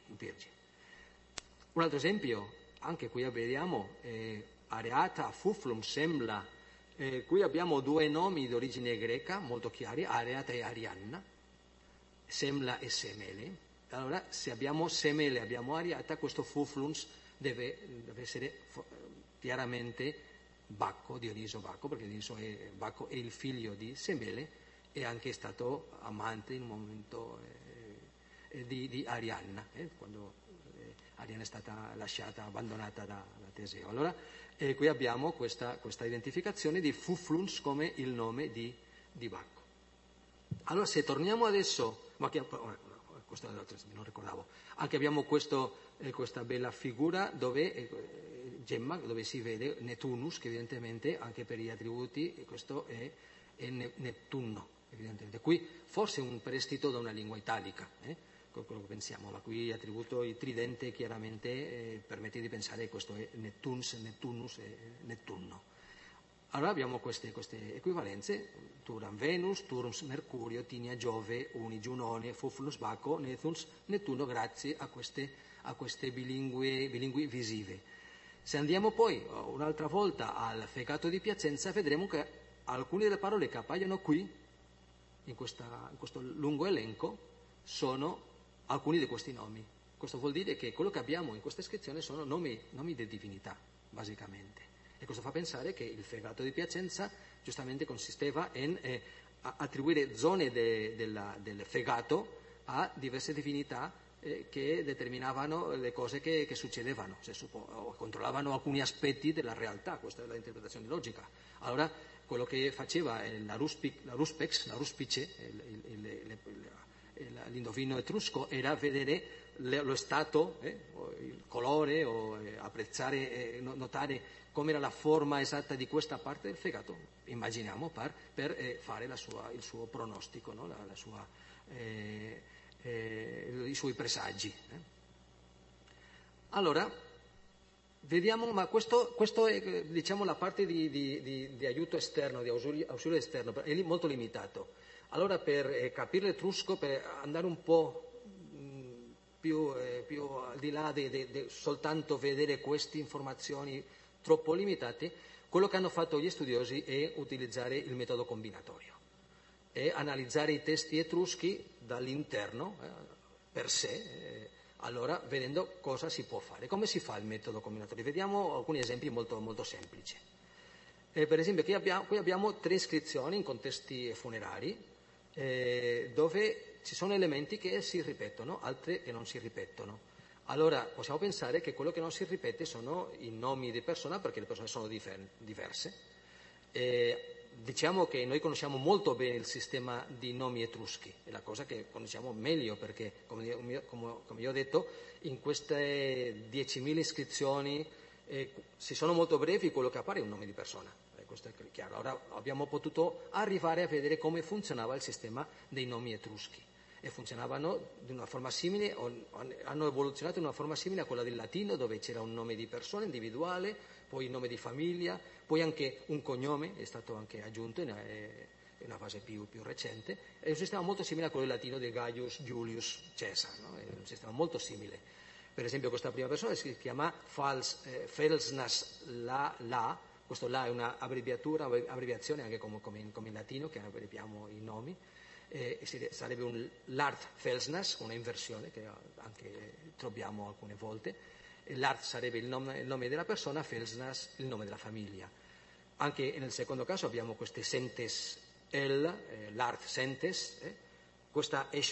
Un altro esempio, anche qui vediamo Areata, Fuflum, Semla. Qui abbiamo due nomi di origine greca molto chiari, Areata e Arianna, Semla e Semele. Allora, se abbiamo Semele e abbiamo Areata, questo Fuflums deve essere chiaramente Bacco, Dioniso Bacco, perché Bacco è il figlio di Semele e anche stato amante in un momento di Arianna, quando Arianna è stata lasciata, abbandonata da Teseo. Allora, qui abbiamo questa identificazione di Fuflums come il nome di Bacco. Allora, se torniamo adesso, questo non ricordavo, anche abbiamo questa bella figura gemma, dove si vede Nettunus, che evidentemente anche per gli attributi questo è Nettunno, evidentemente. Qui forse un prestito da una lingua italica, quello che pensiamo, ma qui attributo il tridente chiaramente permette di pensare che questo è Nettuns, Nettunus e Nettunno. Allora abbiamo queste equivalenze, Turam Venus, Turms Mercurio, Tinia Giove, Uni Giunone, Fuflus Bacco, Nettuns, Nettunno, grazie a queste bilingui visive. Se andiamo poi un'altra volta al fegato di Piacenza, vedremo che alcune delle parole che appaiono qui, in questo lungo elenco, sono alcuni di questi nomi. Questo vuol dire che quello che abbiamo in questa iscrizione sono nomi di divinità, basicamente. E questo fa pensare che il fegato di Piacenza giustamente consisteva in attribuire zone del fegato a diverse divinità che determinavano le cose che succedevano, o controllavano alcuni aspetti della realtà. Questa è l'interpretazione logica. Allora, quello che faceva la ruspice, l'indovino etrusco, era vedere lo stato, il colore, o apprezzare, notare come era la forma esatta di questa parte del fegato, immaginiamo, per fare il suo pronostico, no? I suoi presagi. Allora, vediamo, ma questo è, diciamo, la parte di aiuto esterno, di ausilio esterno, è molto limitato. Allora, per capire l'etrusco, per andare un po' più al di là di soltanto vedere queste informazioni troppo limitate, quello che hanno fatto gli studiosi è utilizzare il metodo combinatorio e analizzare i testi etruschi dall'interno per sé, allora vedendo cosa si può fare. Come si fa il metodo combinatorio? Vediamo alcuni esempi molto, molto semplici. Per esempio, qui abbiamo 3 iscrizioni in contesti funerari dove ci sono elementi che si ripetono, altri che non si ripetono. Allora possiamo pensare che quello che non si ripete sono i nomi di persona, perché le persone sono diverse, diciamo che noi conosciamo molto bene il sistema di nomi etruschi, è la cosa che conosciamo meglio perché, come io ho detto, in queste 10.000 iscrizioni si sono molto brevi, quello che appare è un nome di persona, questo è chiaro. Ora abbiamo potuto arrivare a vedere come funzionava il sistema dei nomi etruschi e funzionavano di una forma simile, hanno evoluzionato in una forma simile a quella del latino, dove c'era un nome di persona individuale, poi il nome di famiglia, poi anche un cognome è stato anche aggiunto in una fase più recente. È un sistema molto simile a quello del latino di Gaius Julius Caesar, no? È un sistema molto simile. Per esempio questa prima persona si chiama Felsnas La, questo La è un'abbreviazione anche come in latino, che abbreviamo i nomi, sarebbe un Lart Felsnas, una inversione che anche troviamo alcune volte. Lart sarebbe il nome della persona, Felsnas il nome della famiglia. Anche nel secondo caso abbiamo queste Sentes Lart Sentes, questa è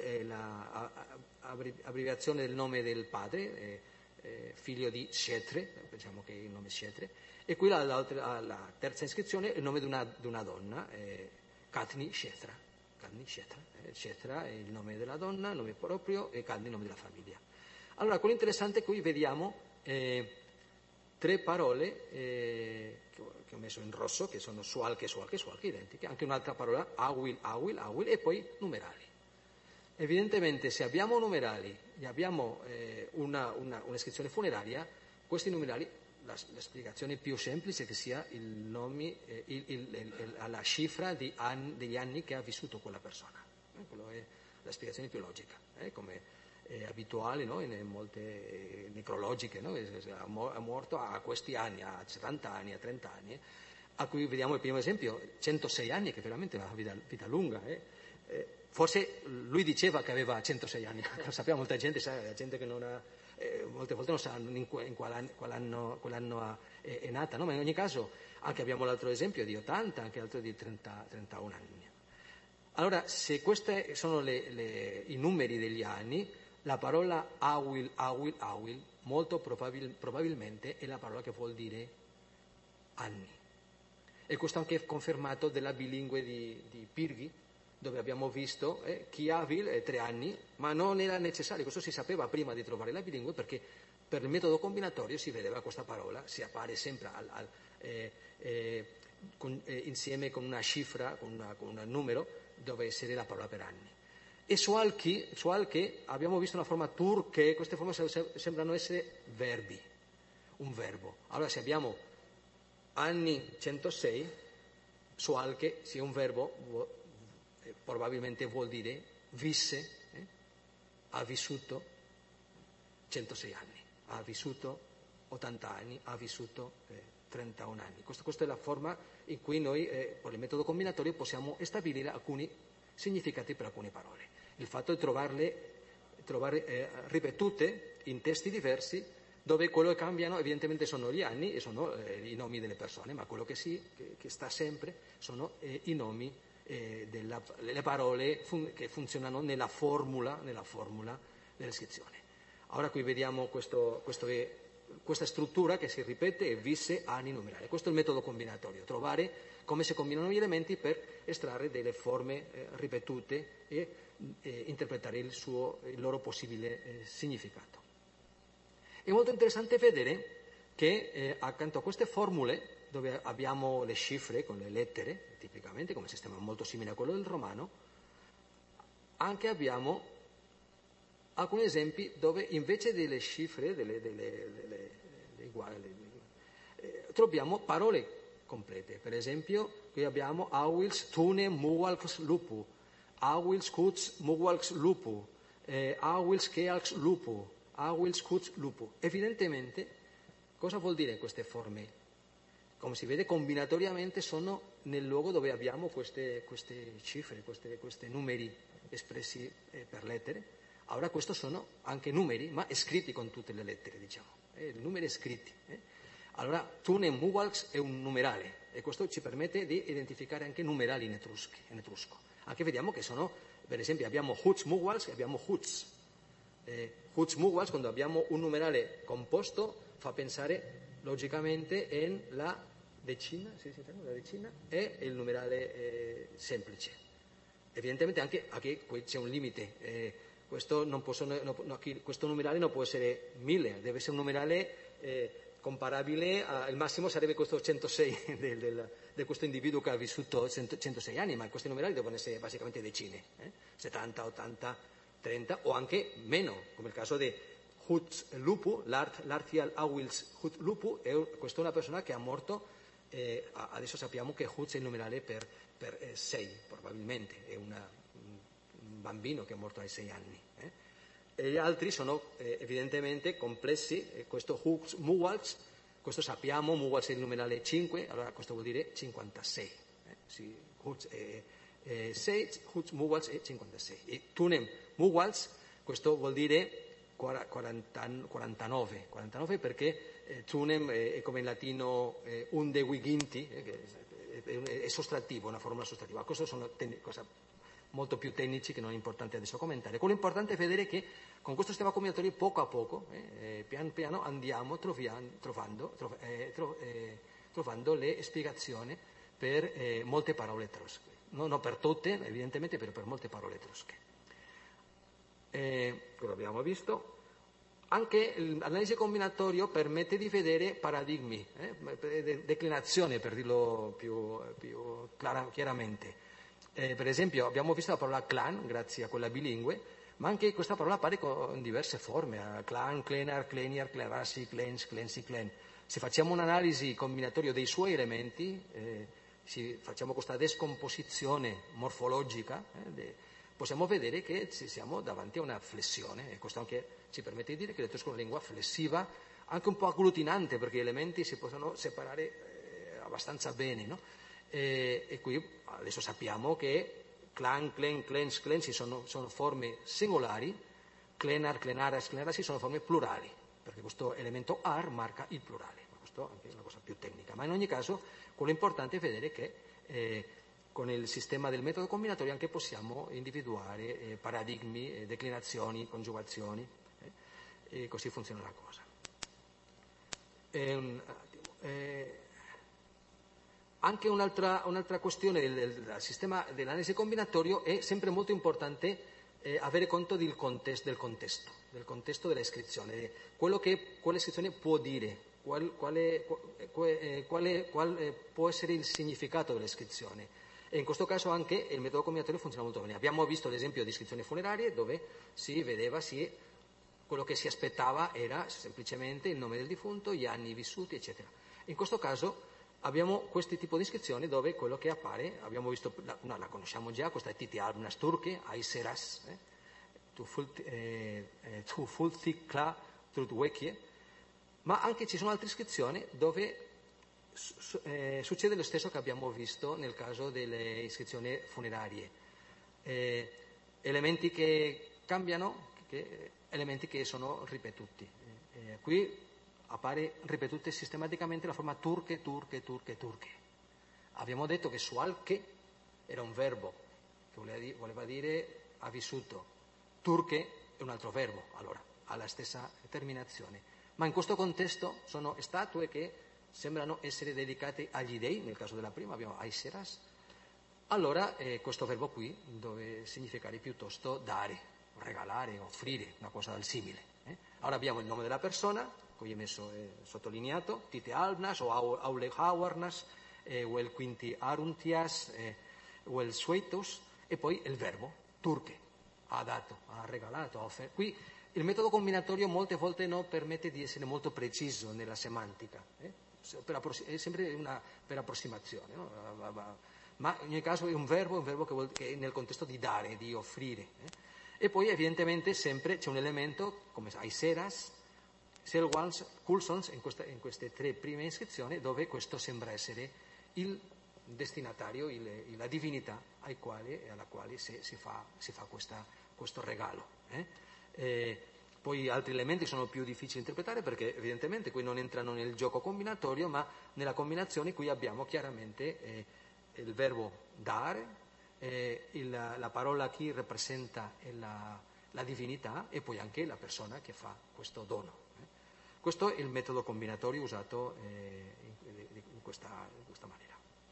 l'abbreviazione del nome del padre, figlio di Scetre, pensiamo che il nome è Scetre, e qui la terza iscrizione è il nome di una donna, Katni Scetra. Scetra è il nome della donna, il nome proprio, e Katni il nome della famiglia. Allora, quello interessante è che qui vediamo 3 parole che ho messo in rosso, che sono sualche, identiche, anche un'altra parola, awil, e poi numerali. Evidentemente, se abbiamo numerali e abbiamo un'iscrizione funeraria, questi numerali, la spiegazione più semplice è che sia il nome, la cifra degli anni che ha vissuto quella persona. Quello è la spiegazione più logica, come è abituale, no? In molte necrologiche, no? È morto a questi anni, a 70 anni, a 30 anni, a cui vediamo il primo esempio, 106 anni, che è veramente una vita lunga. Forse lui diceva che aveva 106 anni, lo sappiamo, molta gente sa, la gente che non ha, molte volte non sanno in quell'anno è nata, no? Ma in ogni caso anche abbiamo l'altro esempio di 80, anche l'altro di 31 anni. Allora, se questi sono i numeri degli anni, la parola awil, molto probabilmente è la parola che vuol dire anni. E questo anche è confermato dalla bilingue di Pirghi, dove abbiamo visto chi avil è 3 anni, ma non era necessario, questo si sapeva prima di trovare la bilingue, perché per il metodo combinatorio si vedeva questa parola, si appare sempre insieme con una cifra, con un numero, dove essere la parola per anni. E su alche abbiamo visto una forma turche, queste forme sembrano essere verbi, un verbo. Allora se abbiamo anni 106, su alche sia un verbo, probabilmente vuol dire visse, ha vissuto 106 anni, ha vissuto 80 anni, ha vissuto 31 anni. Questa è la forma in cui noi, con il metodo combinatorio, possiamo stabilire alcuni significati per alcune parole. Il fatto di trovare ripetute in testi diversi, dove quello che cambiano evidentemente sono gli anni e sono i nomi delle persone, ma quello che sta sempre sono i nomi delle parole che funzionano nella formula dell'iscrizione. Ora qui vediamo questa struttura che si ripete e visse, anni, numerali. Questo è il metodo combinatorio, trovare come si combinano gli elementi per estrarre delle forme ripetute e interpretare il loro possibile significato. È molto interessante vedere che accanto a queste formule, dove abbiamo le cifre con le lettere, tipicamente come sistema molto simile a quello del romano, anche abbiamo alcuni esempi dove invece delle cifre, troviamo parole complete. Per esempio, qui abbiamo awils tune muwalks lupu, awils kuts muwalks lupu, awils kealks lupu, awils kuts lupu. Evidentemente, cosa vuol dire queste forme? Come si vede, combinatoriamente sono nel luogo dove abbiamo queste cifre, questi numeri espressi per lettere. Ora questi sono anche numeri, ma scritti con tutte le lettere, diciamo. Numeri scritti. Allora, tune muwalks è un numerale, e questo ci permette di identificare anche numerali in etrusco. Anche vediamo che sono, per esempio, abbiamo huts muwalks e abbiamo huts. Huts muwalks, quando abbiamo un numerale composto, fa pensare logicamente decina, la decina, e il numerale semplice. Evidentemente anche qui c'è un limite, questo numerale non può essere 1000, deve essere un numerale comparabile, al massimo sarebbe questo 106 di questo individuo che ha vissuto 106 anni, ma questi numerali devono essere basicamente decine, 70, 80, 30 o anche meno, come il caso di Hutz Lupu, l'Artial Awils Hutz Lupu, questa è una persona che è morto, adesso sappiamo che Hutz è il numerale per 6, probabilmente, è un bambino che è morto ai 6 anni. E gli altri sono evidentemente complessi, questo Hutz Muwals, questo sappiamo, Muwals è il numerale 5, allora questo vuol dire 56. Sì, Hutz è 6, Hutz Muwals è 56. E Tunem Muwals, questo vuol dire 49 perché Tunem è come in latino unde wiginti, è sottrattivo, una formula sottrattiva. Queste sono cose molto più tecnici che non è importante adesso commentare. Quello importante è vedere che con questo sistema combinatorio poco a poco, pian piano andiamo trovando le spiegazioni per molte parole etrusche. Non per tutte, evidentemente, però per molte parole etrusche. Quello abbiamo visto. Anche l'analisi combinatorio permette di vedere paradigmi, declinazione, per dirlo più chiaramente. Per esempio abbiamo visto la parola clan, grazie a quella bilingue, ma anche questa parola appare con diverse forme, clan, clenar, cleniar, clerasi, clens, clensi, clen. Se facciamo un'analisi combinatoria dei suoi elementi, facciamo questa descomposizione morfologica, possiamo vedere che siamo davanti a una flessione, e questo anche ci permette di dire che l'etrusco è una lingua flessiva, anche un po' agglutinante, perché gli elementi si possono separare abbastanza bene, no? E qui adesso sappiamo che clan, clen, clens, clensi sono forme singolari, clenar, clenaras, clenarasi sono forme plurali, perché questo elemento ar marca il plurale, ma questo anche è una cosa più tecnica. Ma in ogni caso quello importante è vedere che con il sistema del metodo combinatorio anche possiamo individuare paradigmi, declinazioni, congiugazioni, e così funziona la cosa. Anche un'altra questione del sistema dell'analisi combinatorio è sempre molto importante avere conto del contesto dell'iscrizione, quello che quell'iscrizione può dire, quale può essere il significato dell'iscrizione. E in questo caso anche il metodo combinatorio funziona molto bene. Abbiamo visto l'esempio di iscrizioni funerarie dove si vedeva quello che si aspettava era semplicemente il nome del defunto, gli anni vissuti, eccetera. In questo caso abbiamo questo tipo di iscrizioni dove quello che appare, abbiamo visto, la conosciamo già, questa è Titi Albnas turche, Aiseras, tu fultikla trudwekie, ma anche ci sono altre iscrizioni dove succede lo stesso che abbiamo visto nel caso delle iscrizioni funerarie. Elementi che cambiano, elementi che sono ripetuti. Qui appare ripetute sistematicamente la forma turche. Abbiamo detto che sualche era un verbo che voleva dire ha vissuto. Turche è un altro verbo, allora ha la stessa terminazione. Ma in questo contesto sono statue che sembrano essere dedicate agli dei, nel caso della prima abbiamo Aiseras. Allora questo verbo qui deve significare piuttosto dare, regalare, offrire, una cosa del simile. Allora abbiamo il nome della persona, qui è messo sottolineato, Tite Albnas o Aule Hauarnas, o il Quinti Aruntias, o il Suetus, e poi il verbo, turche, ha dato, ha regalato, ha offerto. Qui il metodo combinatorio molte volte non permette di essere molto preciso nella semantica, è sempre per approssimazione, no? Ma in ogni caso è un verbo che è nel contesto di dare, di offrire. E poi evidentemente sempre c'è un elemento come Aiseras, Selwans, Coulsons in queste tre prime iscrizioni dove questo sembra essere il destinatario, la divinità alla quale si fa questo regalo. Poi altri elementi sono più difficili da interpretare perché evidentemente qui non entrano nel gioco combinatorio, ma nella combinazione qui abbiamo chiaramente il verbo dare, la parola chi rappresenta la divinità e poi anche la persona che fa questo dono. Questo è il metodo combinatorio usato questa maniera.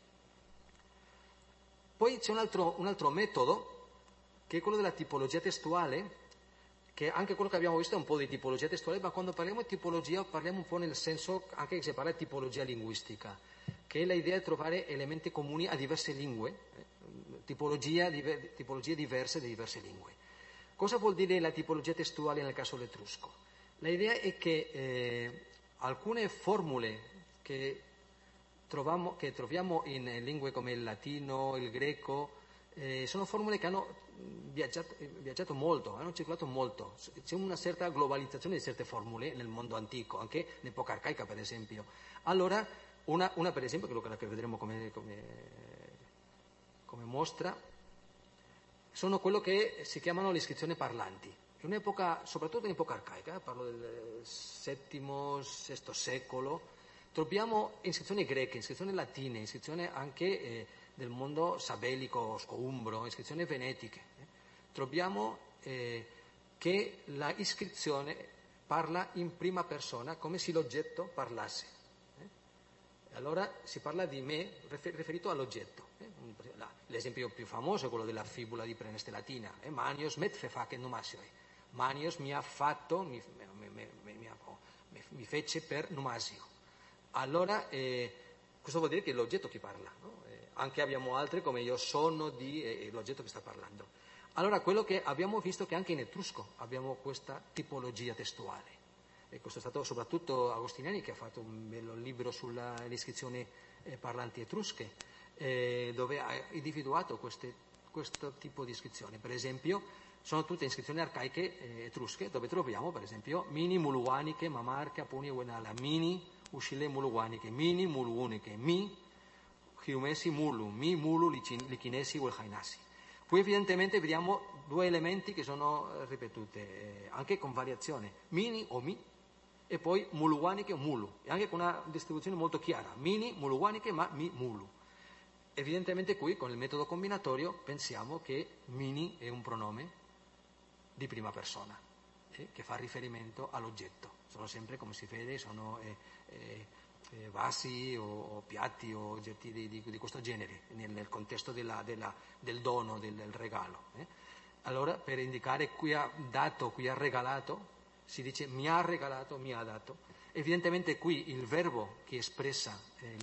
Poi c'è un altro metodo, che è quello della tipologia testuale, che anche quello che abbiamo visto è un po' di tipologia testuale, ma quando parliamo di tipologia parliamo un po' nel senso anche che si parla di tipologia linguistica, che è l'idea di trovare elementi comuni a diverse lingue, tipologie diverse di diverse lingue. Cosa vuol dire la tipologia testuale nel caso dell'etrusco? L'idea è che alcune formule che troviamo in lingue come il latino, il greco, sono formule che hanno viaggiato molto, hanno circolato molto. C'è una certa globalizzazione di certe formule nel mondo antico, anche in epoca arcaica per esempio. Allora, una per esempio, quello che vedremo come mostra, sono quello che si chiamano le iscrizioni parlanti. In un'epoca, soprattutto in epoca arcaica, parlo del VII secolo, troviamo iscrizioni greche, iscrizioni latine, iscrizioni anche del mondo sabelico, sco-umbro, iscrizioni venetiche. Troviamo che la iscrizione parla in prima persona come se l'oggetto parlasse. Allora si parla di me riferito all'oggetto. L'esempio più famoso è quello della fibula di Preneste latina. Manios met fefac numasioi. Manios mi ha fatto, mi fece per numasio. Allora, questo vuol dire che è l'oggetto che parla, no? Anche abbiamo altre come io sono di l'oggetto che sta parlando. Allora, quello che abbiamo visto che anche in etrusco abbiamo questa tipologia testuale. E questo è stato soprattutto Agostiniani che ha fatto un bello libro sulle iscrizioni parlanti etrusche, dove ha individuato questo tipo di iscrizioni. Per esempio, sono tutte iscrizioni arcaiche etrusche, dove troviamo, per esempio, mini muluaniche, mamarca, puni wenala, mini uscile muluaniche, mini muluuniche, mi chiumesi mulu, mi mulu lichinesi welhainasi. Qui evidentemente vediamo due elementi che sono ripetute, anche con variazione, mini o mi, e poi muluaniche o mulu, e anche con una distribuzione molto chiara, mini muluaniche ma mi mulu. Evidentemente qui con il metodo combinatorio pensiamo che mini è un pronome di prima persona, che fa riferimento all'oggetto. Sono sempre, come si vede, sono vasi o piatti o oggetti di questo genere, nel contesto del dono, del regalo. Allora, per indicare qui ha dato, qui ha regalato, si dice mi ha regalato, mi ha dato. Evidentemente qui il verbo che espressa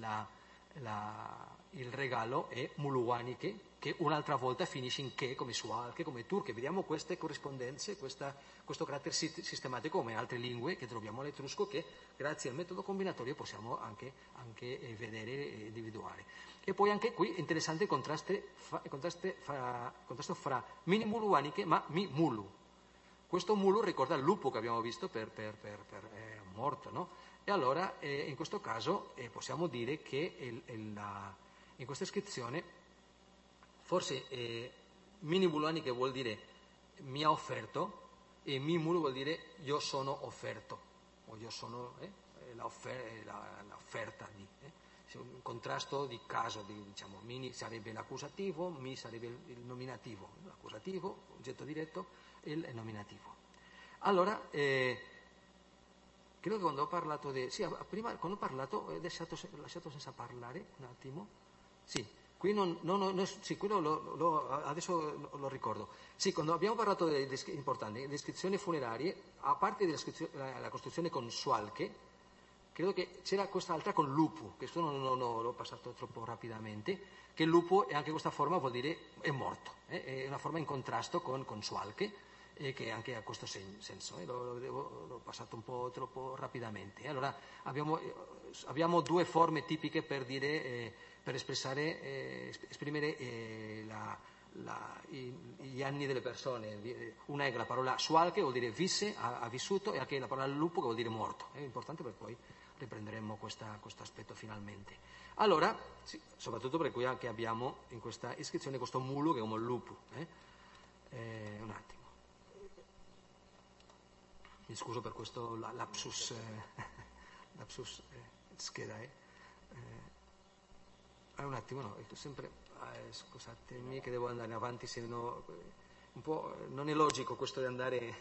il regalo è muluaniche, che un'altra volta finisce in che, come sualche, come turche. Vediamo queste corrispondenze, questo carattere sistematico come altre lingue che troviamo all'etrusco, che grazie al metodo combinatorio possiamo anche vedere e individuare. E poi anche qui è interessante il contrasto fra mini muluaniche ma mi mulu. Questo mulu ricorda il lupo che abbiamo visto per morto, no? E allora in questo caso possiamo dire che in questa iscrizione forse mini muluaniche vuol dire mi ha offerto e mi mulu vuol dire io sono offerto o io sono l'offerta di. Un contrasto di caso, diciamo, mini sarebbe l'accusativo, mi sarebbe il nominativo, l'accusativo, oggetto diretto, e il nominativo. Allora, credo che quando ho parlato prima quando ho parlato ho lasciato senza parlare un attimo. Sì, qui sì, quello adesso lo ricordo. Sì, quando abbiamo parlato di importanti descrizioni funerarie, a parte la costruzione con sualche, credo che c'era quest'altra con lupo, che questo non l'ho passato troppo rapidamente, che il lupo e anche questa forma vuol dire è morto, è una forma in contrasto con sualche, che anche ha questo senso, l'ho passato un po' troppo rapidamente. Allora abbiamo due forme tipiche per dire, per esprimere gli anni delle persone. Una è la parola sualche, che vuol dire visse, ha vissuto, e anche la parola lupo, che vuol dire morto. È importante perché poi riprenderemo questo aspetto finalmente. Allora, sì, soprattutto perché qui anche abbiamo in questa iscrizione questo mulu che è come il lupo. Un attimo. Mi scuso per questo lapsus scheda. Un attimo, no, sempre, scusatemi che devo andare avanti, se no un po' non è logico questo di andare.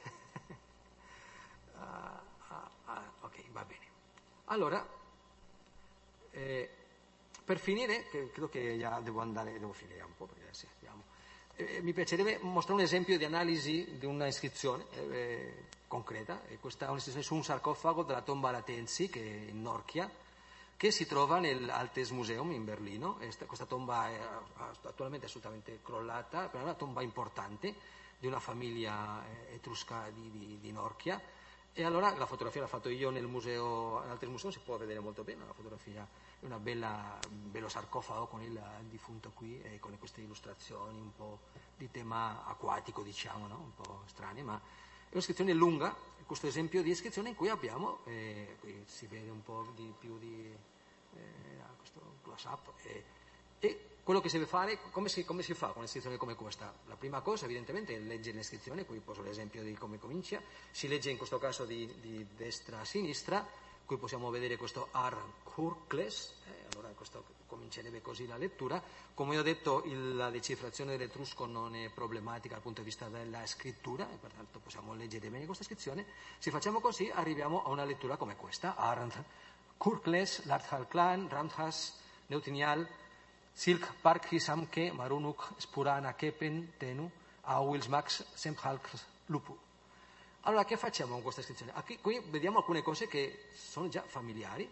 Ok, va bene. Allora, per finire, credo che già devo finire un po', perché sì, andiamo. Mi piacerebbe mostrare un esempio di analisi di una iscrizione concreta. Questa è un'iscrizione su un sarcofago della tomba Latenzi, che è in Norcia, che si trova nell'Altes Museum in Berlino. Questa tomba è attualmente assolutamente crollata, però è una tomba importante di una famiglia etrusca di Norcia. E allora la fotografia l'ho fatto io all'Altes Museum, si può vedere molto bene la fotografia, è un bello sarcofago con il defunto qui e con queste illustrazioni un po' di tema acquatico, diciamo, no? Un po' strane, ma è un'iscrizione lunga, questo esempio di iscrizione in cui abbiamo, qui si vede un po' di più di questo close-up, e quello che si deve fare, come si fa con un'iscrizione come questa? La prima cosa evidentemente è leggere l'iscrizione, qui poso l'esempio di come comincia, si legge in questo caso di destra a sinistra, qui possiamo vedere questo Arnhurkles, allora questo comincerebbe così la lettura. Come ho detto, la decifrazione dell'etrusco non è problematica dal punto di vista della scrittura, e pertanto possiamo leggere bene questa iscrizione. Se facciamo così arriviamo a una lettura come questa: Arnhurkles, Larthal Clan, Ramthas, Neutinial, Silk Parkhi Samke, Marunuk, Spurana Kepen, Tenu, Awils Max, Semphalks, Lupu. Allora, che facciamo con questa iscrizione? Qui vediamo alcune cose che sono già familiari.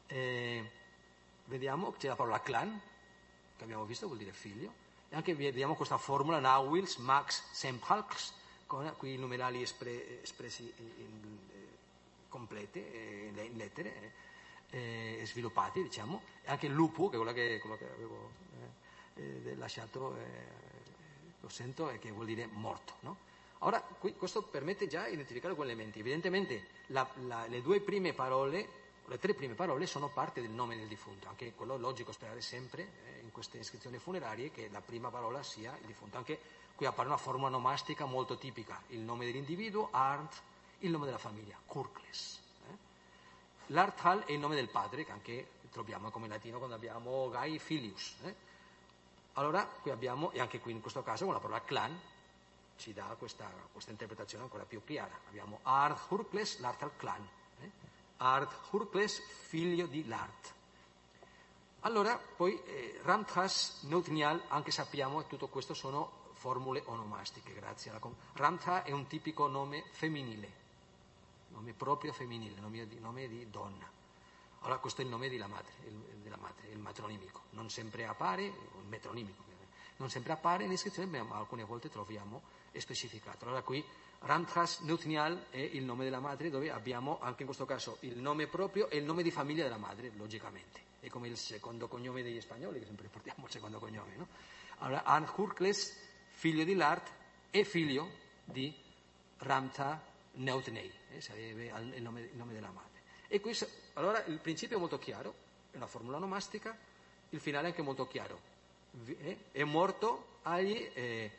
Vediamo che c'è la parola clan, che abbiamo visto, vuol dire figlio, e anche vediamo questa formula Nawils, Max, Semphalks, con qui i numerali espressi complete, in lettere, sviluppati, diciamo, e anche il lupu, che è quello che avevo lasciato, lo sento, e che vuol dire morto, no? Ora, questo permette già di identificare quegli elementi. Evidentemente le tre prime parole sono parte del nome del defunto, anche quello logico sperare sempre in queste iscrizioni funerarie che la prima parola sia il defunto. Anche qui appare una formula nomastica molto tipica: il nome dell'individuo, Arndt, il nome della famiglia, Kurkles. L'Arthal è il nome del padre, che anche troviamo come in latino quando abbiamo Gai Filius. Allora, qui abbiamo, e anche qui in questo caso con la parola clan, ci dà questa interpretazione ancora più chiara. Abbiamo Arnhurkles, Larthal Clan. Arnhurkles, figlio di Lart. Allora, poi Ramthas, Neutnial, anche sappiamo che tutto questo sono formule onomastiche, grazie alla Ramtha è un tipico nome femminile, nome proprio femminile, nome di donna. Allora questo è il nome della madre, il matronimico. Non sempre appare, il metronimico, non sempre appare in iscrizione, ma alcune volte troviamo specificato. Allora qui Ramthas Neutnial è il nome della madre, dove abbiamo anche in questo caso il nome proprio e il nome di famiglia della madre, logicamente. È come il secondo cognome degli spagnoli, che sempre portiamo il secondo cognome, no? Allora Arnhurkles, figlio di Lart, è figlio di Ramtha Neutnei, sarebbe il nome della madre. E qui, allora il principio è molto chiaro, è una formula onomastica, il finale è anche molto chiaro. È morto agli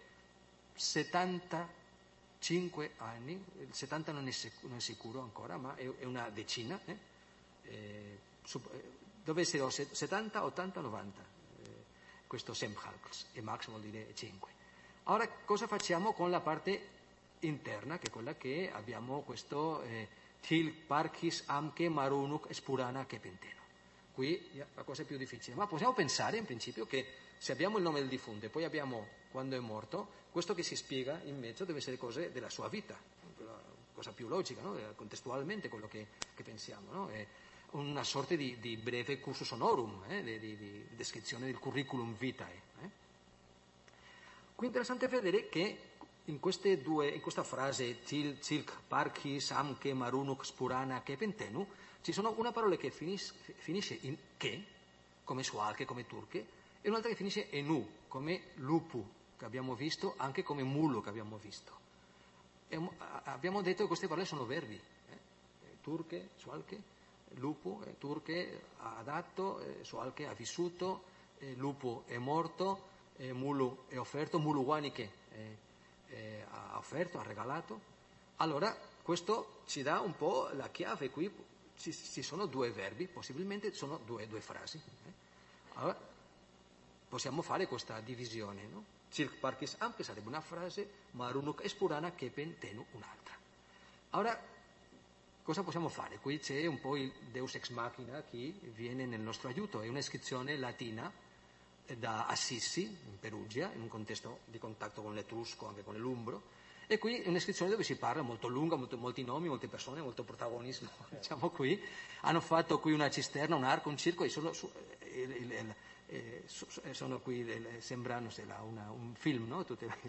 75 anni, il 70 non è sicuro ancora, ma è una decina, dove essere 70, 80, 90, questo Semphalks, e Max vuol dire 5. Ora cosa facciamo con la parte interna, che è quella che abbiamo questo Til Parkis Amke Marunuk Spurana Kepenteno. Qui la cosa è più difficile, ma possiamo pensare in principio che se abbiamo il nome del defunto e poi abbiamo quando è morto, questo che si spiega in mezzo deve essere cose della sua vita, la cosa più logica, no? Contestualmente quello che pensiamo, no? È una sorta di breve cursus honorum, di descrizione del curriculum vitae. Qui è interessante vedere che in questa frase Tilk Parkis Amke Marunuk Spurana Kepentenu ci sono una parola che finisce in che, come sualche, come turche, e un'altra che finisce in u, come lupu, che abbiamo visto, anche come mulo, che abbiamo visto. E abbiamo detto che queste parole sono verbi, turche, sualche, lupu, turche, adatto, sualche, ha vissuto, lupu è morto, mulu è offerto, muluwanike ha offerto, ha regalato. Allora questo ci dà un po' la chiave. Qui ci sono due verbi, possibilmente sono due frasi. Allora possiamo fare questa divisione, no? Cirk Parkis Am, che sarebbe una frase, Marunuk Espurana Kepen Tenu un'altra. Allora cosa possiamo fare? Qui c'è un po' il Deus ex machina che viene nel nostro aiuto, è un'iscrizione latina da Assisi, in Perugia, in un contesto di contatto con l'etrusco, anche con l'umbro, e qui è un'iscrizione dove si parla molto lunga, molti nomi, molte persone, molto protagonismo, diciamo qui. Hanno fatto qui una cisterna, un arco, un circo, e sono qui, sembrano un film, no?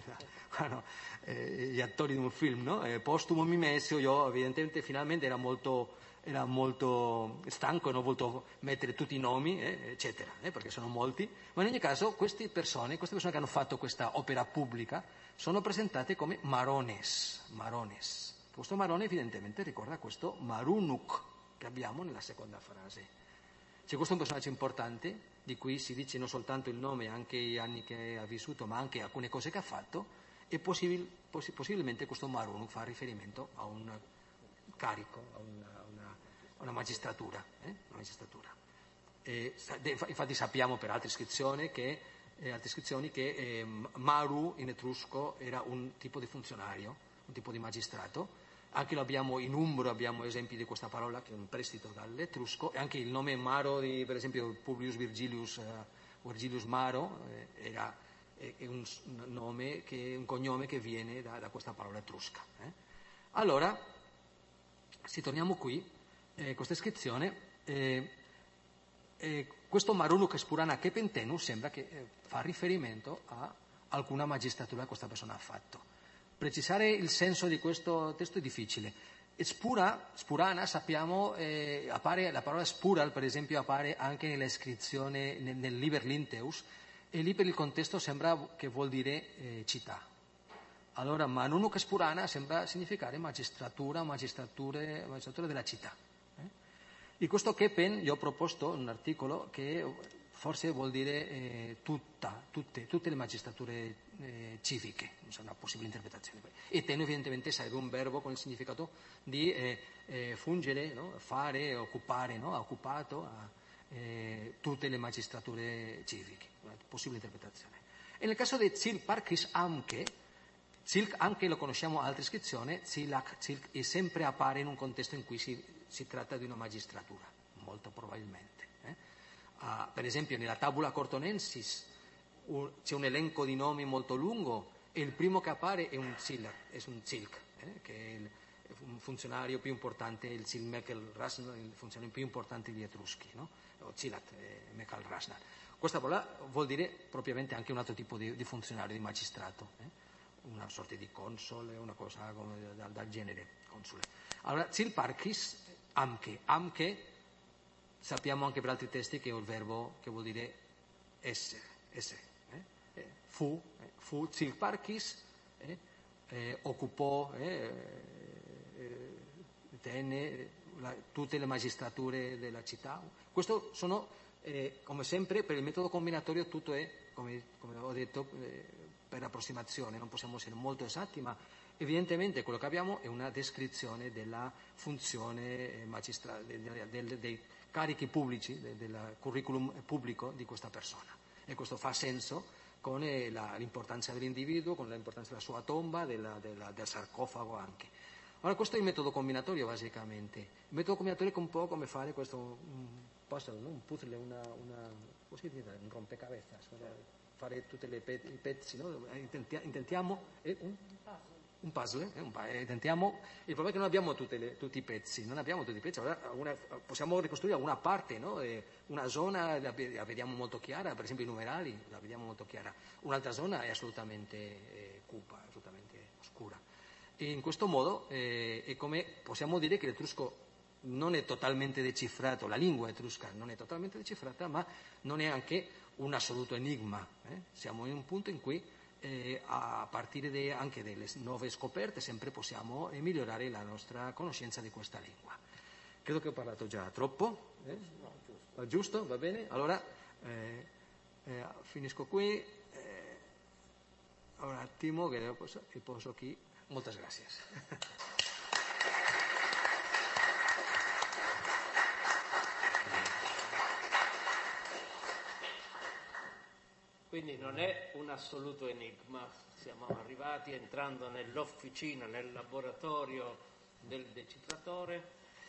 Gli attori di un film, no? Postumo mi messo, io evidentemente finalmente era molto stanco e non ho voluto mettere tutti i nomi, eccetera, perché sono molti, ma in ogni caso queste persone che hanno fatto questa opera pubblica sono presentate come Marones. Questo Marone evidentemente ricorda questo Marunuk che abbiamo nella seconda frase. C'è questo un personaggio importante, di cui si dice non soltanto il nome, anche gli anni che ha vissuto, ma anche alcune cose che ha fatto, e possibilmente questo Marunuk fa riferimento a un carico, a una magistratura. Infatti sappiamo per altre iscrizioni che Maru in etrusco era un tipo di funzionario, un tipo di magistrato. Anche lo abbiamo in umbro, abbiamo esempi di questa parola che è un prestito dall'etrusco, e anche il nome Maro di, per esempio, Publius Virgilius Maro è un nome, un cognome che viene da questa parola etrusca. Allora, se torniamo qui, questa iscrizione, questo Marunuk Spurana Kepentenu sembra che fa riferimento a alcuna magistratura che questa persona ha fatto. Precisare il senso di questo testo è difficile. Spurana, sappiamo, appare, la parola spural, per esempio, appare anche nella iscrizione nel Liber Linteus, e lì per il contesto sembra che vuol dire città. Allora, Manunuk Spurana sembra significare magistratura della città. In questo Kepen io ho proposto un articolo che forse vuol dire tutte le magistrature civiche, non so, una possibile interpretazione. E teno evidentemente sarebbe un verbo con il significato di fungere, no? Fare, occupare, no? Ha occupato tutte le magistrature civiche, una possibile interpretazione. E nel caso di Zil Parkis Amke, Zilk anche lo conosciamo altra iscrizione, Zilak, e sempre appare in un contesto in cui si tratta di una magistratura, molto probabilmente. Per esempio nella Tabula Cortonensis c'è un elenco di nomi molto lungo e il primo che appare è un Zilk, che è un funzionario più importante, il Zil Mekel Rasnar, il funzionario più importante degli Etruschi, no? O Zilat Mekel Rasnar. Questa parola vuol dire propriamente anche un altro tipo di funzionario, di magistrato. Una sorta di console, una cosa dal genere, console. Allora, Zil Parkis Amke, sappiamo anche per altri testi che è un verbo che vuol dire essere. Fu Zil Parkis, occupò, tenne tutte le magistrature della città. Questo sono, come sempre, per il metodo combinatorio tutto è, come ho detto, per approssimazione, non possiamo essere molto esatti, ma evidentemente quello che abbiamo è una descrizione della funzione magistrale, dei carichi pubblici, del curriculum pubblico di questa persona. E questo fa senso con l'importanza dell'individuo, con l'importanza della sua tomba, del sarcofago anche. Allora questo è il metodo combinatorio basicamente. Il metodo combinatorio è un po' come fare questo puzzle, un puzzle, come si dice, un rompecabezas, fare tutti i pezzi, no? Intentiamo un puzzle, intentiamo. Il problema è che non abbiamo tutti i pezzi, allora possiamo ricostruire una parte, no? Una zona la vediamo molto chiara, per esempio i numerali la vediamo molto chiara, un'altra zona è assolutamente cupa, assolutamente oscura. E in questo modo è come possiamo dire che l'etrusco non è totalmente decifrato, la lingua etrusca non è totalmente decifrata, ma non è anche un assoluto enigma. Siamo in un punto in cui a partire anche delle nuove scoperte sempre possiamo migliorare la nostra conoscenza di questa lingua. Credo che ho parlato già troppo. Va giusto? Va bene? Allora finisco qui. Un attimo che posso qui. Moltes gràcies. Quindi non è un assoluto enigma, siamo arrivati entrando nell'officina, nel laboratorio del decifratore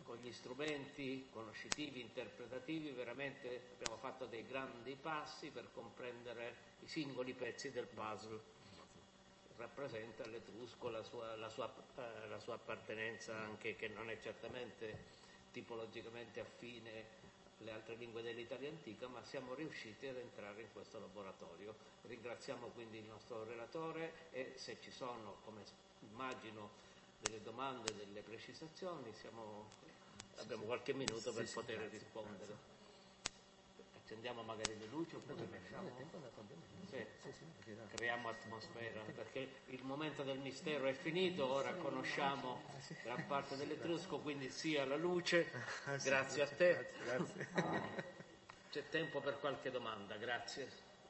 con gli strumenti conoscitivi, interpretativi, veramente abbiamo fatto dei grandi passi per comprendere i singoli pezzi del puzzle. Rappresenta l'etrusco, la sua appartenenza, anche che non è certamente tipologicamente affine alle altre lingue dell'Italia antica, ma siamo riusciti ad entrare in questo laboratorio. Ringraziamo quindi il nostro relatore e se ci sono, come immagino, delle domande, delle precisazioni, abbiamo qualche minuto per poter rispondere. Grazie. Accendiamo magari le luci oppure lasciamo? Creiamo atmosfera, perché il momento del mistero è finito, ora conosciamo gran parte dell'etrusco, quindi sia la luce, grazie a te. Grazie. C'è tempo per qualche domanda, grazie.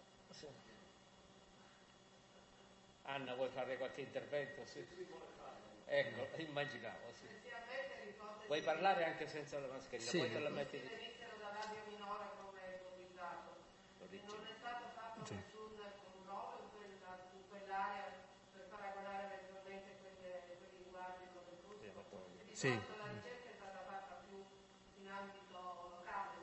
Anna, vuoi fare qualche intervento? Sì. Ecco, immaginavo, sì. Vuoi parlare anche senza la mascherina? Sì. Poi te la metti di... Non è stato fatto nessun controllo in quell'area per paragonare eventualmente quei linguaggi con il russo. Sì. La ricerca è stata fatta più in ambito locale,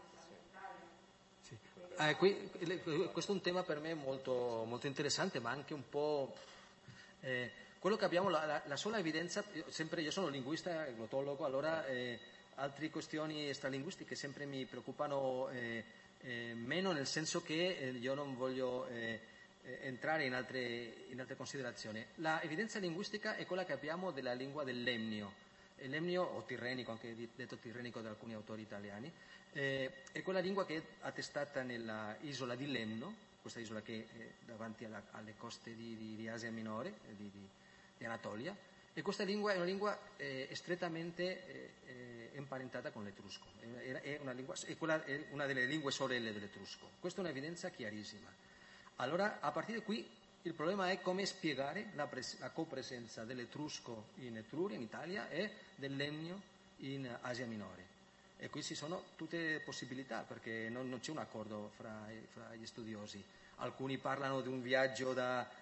in Italia. Sì. Questo è un tema per me molto, molto interessante, ma anche un po' quello che abbiamo, la sola evidenza, io sono linguista, glottologo, allora altre questioni extralinguistiche sempre mi preoccupano meno, nel senso che io non voglio entrare in altre considerazioni. La evidenza linguistica è quella che abbiamo della lingua del lemnio, o tirrenico, anche detto tirrenico da alcuni autori italiani, è quella lingua che è attestata nella isola di Lemno, questa isola che è davanti alle coste di Asia Minore, di Anatolia, e questa lingua è una lingua strettamente imparentata con l'etrusco, è una delle lingue sorelle dell'etrusco. Questa è un'evidenza chiarissima. Allora, a partire da qui, il problema è come spiegare la copresenza dell'etrusco in Etruria, in Italia, e del lemnio in Asia Minore. E qui ci sono tutte possibilità, perché non c'è un accordo fra gli studiosi. Alcuni parlano di un viaggio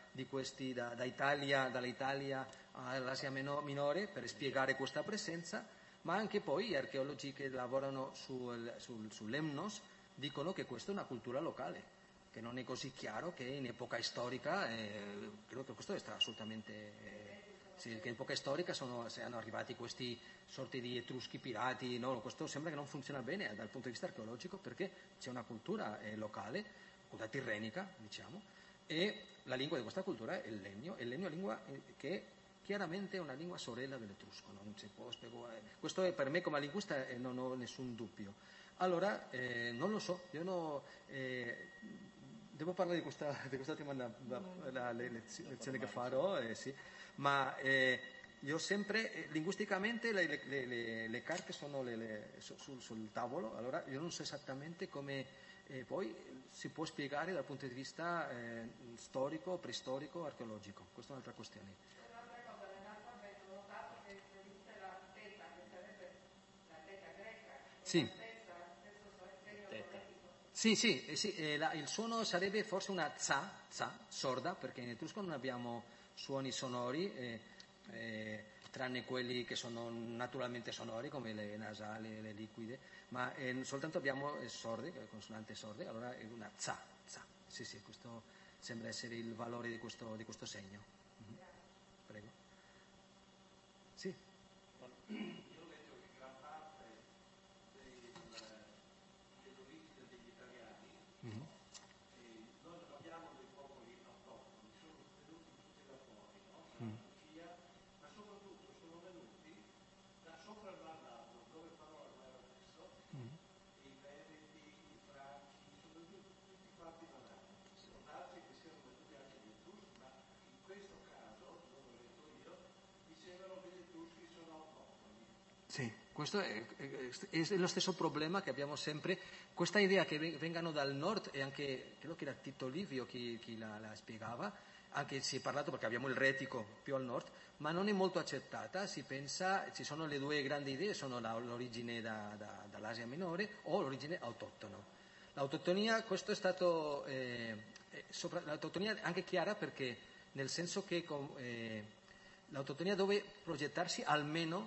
dall'Italia all'Asia Minore per spiegare questa presenza, ma anche poi gli archeologi che lavorano sul Lemnos dicono che questa è una cultura locale, che non è così chiaro che in epoca storica, credo che questo è assolutamente... che in epoca storica hanno arrivati questi sorti di etruschi pirati, no? Questo sembra che non funziona bene dal punto di vista archeologico, perché c'è una cultura locale, cultura tirrenica, diciamo, e la lingua di questa cultura è il lemnio, e il lemnio è una lingua che chiaramente è una lingua sorella dell'etrusco, non si può spiegare. Questo è per me come linguista non ho nessun dubbio. Allora, non lo so, io devo parlare di questa tema la lezione che farò, sì. Ma io sempre, linguisticamente, le carte sono sul tavolo, allora io non so esattamente come poi si può spiegare dal punto di vista storico, preistorico, archeologico. Questa è un'altra questione. Un'altra cosa, nell'alfabeto ho notato che esiste la teta, che sarebbe la teta greca, sì. La testa, adesso so il segno fonetico. Sì, il suono sarebbe forse una za, sorda, perché in etrusco non abbiamo suoni sonori, tranne quelli che sono naturalmente sonori, come le nasali, le liquide, ma soltanto abbiamo sorde, consonante sorde, allora è una za. Sì, questo sembra essere il valore di questo segno. Prego. Sì. Sì, questo è lo stesso problema che abbiamo sempre, questa idea che vengano dal nord, e anche credo che era Tito Livio chi la spiegava, anche si è parlato perché abbiamo il retico più al nord, ma non è molto accettata. Si pensa, ci sono le due grandi idee, sono l'origine dall'Asia Minore o l'origine autoctono. L'autoctonia, questo è stato l'autoctonia è anche chiara, perché nel senso che l'autoctonia deve progettarsi almeno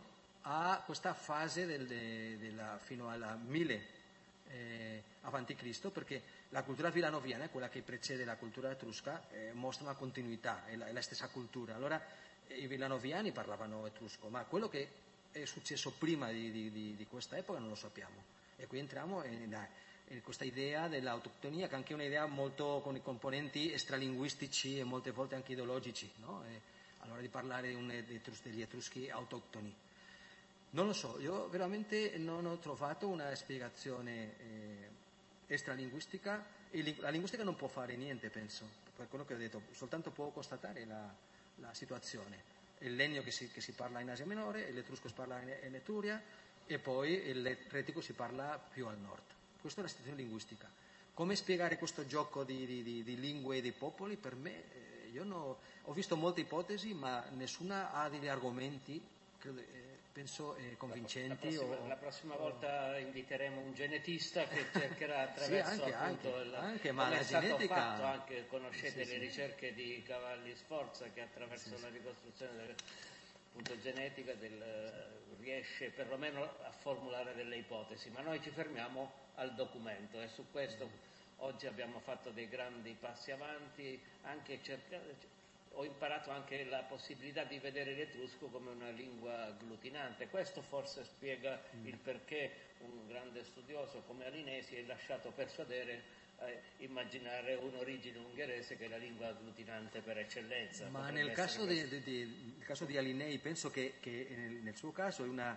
a questa fase fino al 1000 avanti Cristo, perché la cultura villanoviana, quella che precede la cultura etrusca, mostra una continuità, è la stessa cultura. Allora i villanoviani parlavano etrusco, ma quello che è successo prima di questa epoca non lo sappiamo. E qui entriamo in questa idea dell'autoctonia, che è anche un'idea molto con i componenti extralinguistici e molte volte anche ideologici, no? Allora di parlare degli etruschi autoctoni. Non lo so, io veramente non ho trovato una spiegazione extralinguistica, e la linguistica non può fare niente, penso, per quello che ho detto, soltanto può constatare la situazione. Il legno che si parla in Asia Minore, l'etrusco si parla in Etruria, e poi il retico si parla più al nord. Questa è la situazione linguistica. Come spiegare questo gioco di lingue e di popoli? Per me, ho visto molte ipotesi, ma nessuna ha degli argomenti, penso, convincenti. La prossima volta inviteremo un genetista che cercherà attraverso anche, ma come la è stato genetica... fatto, anche conoscete Sì, le sì. ricerche di Cavalli Sforza, che attraverso la ricostruzione genetica riesce perlomeno a formulare delle ipotesi, ma noi ci fermiamo al documento, e su questo oggi abbiamo fatto dei grandi passi avanti, anche ho imparato anche la possibilità di vedere l'etrusco come una lingua agglutinante. Questo forse spiega il perché un grande studioso come Alinei si è lasciato persuadere a immaginare un'origine ungherese che è la lingua agglutinante per eccellenza. Ma nel caso di Alinei penso che nel suo caso è una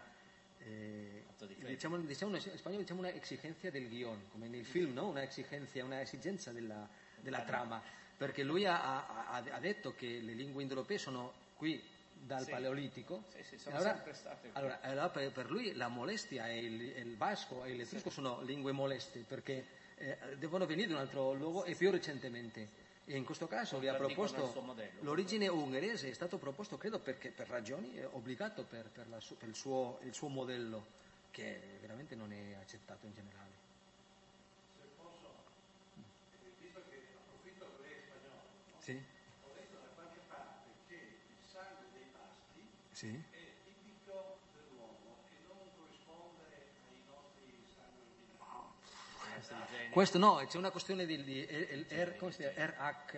diciamo in spagnolo diciamo una exigencia del guion, come nel film, no? Una esigenza della trama, perché lui ha detto che le lingue indoeuropee sono qui dal Paleolitico. Sì, sono sempre state qui. Allora per lui la molestia e il basco e l'etrusco sono lingue moleste, perché devono venire da un altro luogo e più recentemente. E in questo caso vi ha proposto l'origine ungherese, è stato proposto credo perché per ragioni obbligato per il suo modello, che veramente non è accettato in generale. Se posso, visto che approfitto che lei è spagnolo, no? Sì. Ho letto da qualche parte che il sangue dei maschi Sì. è tipico dell'uomo e non corrisponde ai nostri sangue ordinari. Questo no, c'è una questione come si chiama?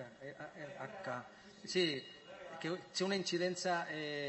RH, sì, che c'è un'incidenza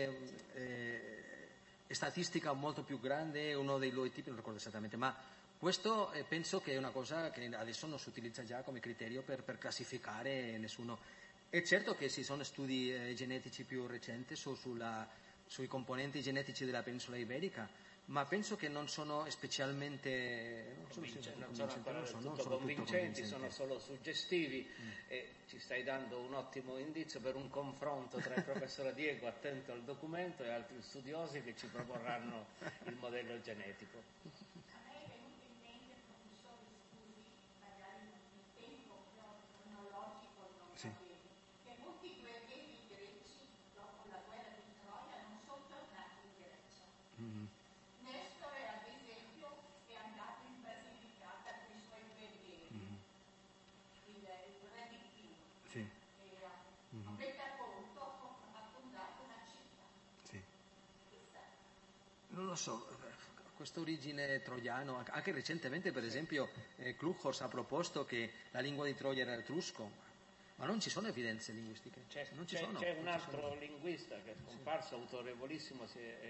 statistica molto più grande, uno dei due tipi, non ricordo esattamente, ma questo penso che è una cosa che adesso non si utilizza già come criterio per classificare nessuno. È certo che ci sono studi genetici più recenti sui componenti genetici della penisola iberica, ma penso che non sono specialmente convincenti, sono solo suggestivi, e ci stai dando un ottimo indizio per un confronto tra il professore Diego, attento al documento, e altri studiosi che ci proporranno il modello genetico. A me è venuto in mente, professore, scusi, magari il tempo cronologico non va bene, che molti guerrieri greci dopo la guerra di Troia non sono tornati in Grecia. Nestore, ad esempio, è andato in Basilicata con i suoi guerrieri, il re di Pino, Sì. era Metaponto ha fondato una città. Sì. Chissà. Non lo so, questa origine troiano, anche recentemente per esempio Kluchhorst ha proposto che la lingua di Troia era etrusco, ma non ci sono evidenze linguistiche. C'è un altro linguista che è scomparso, autorevolissimo,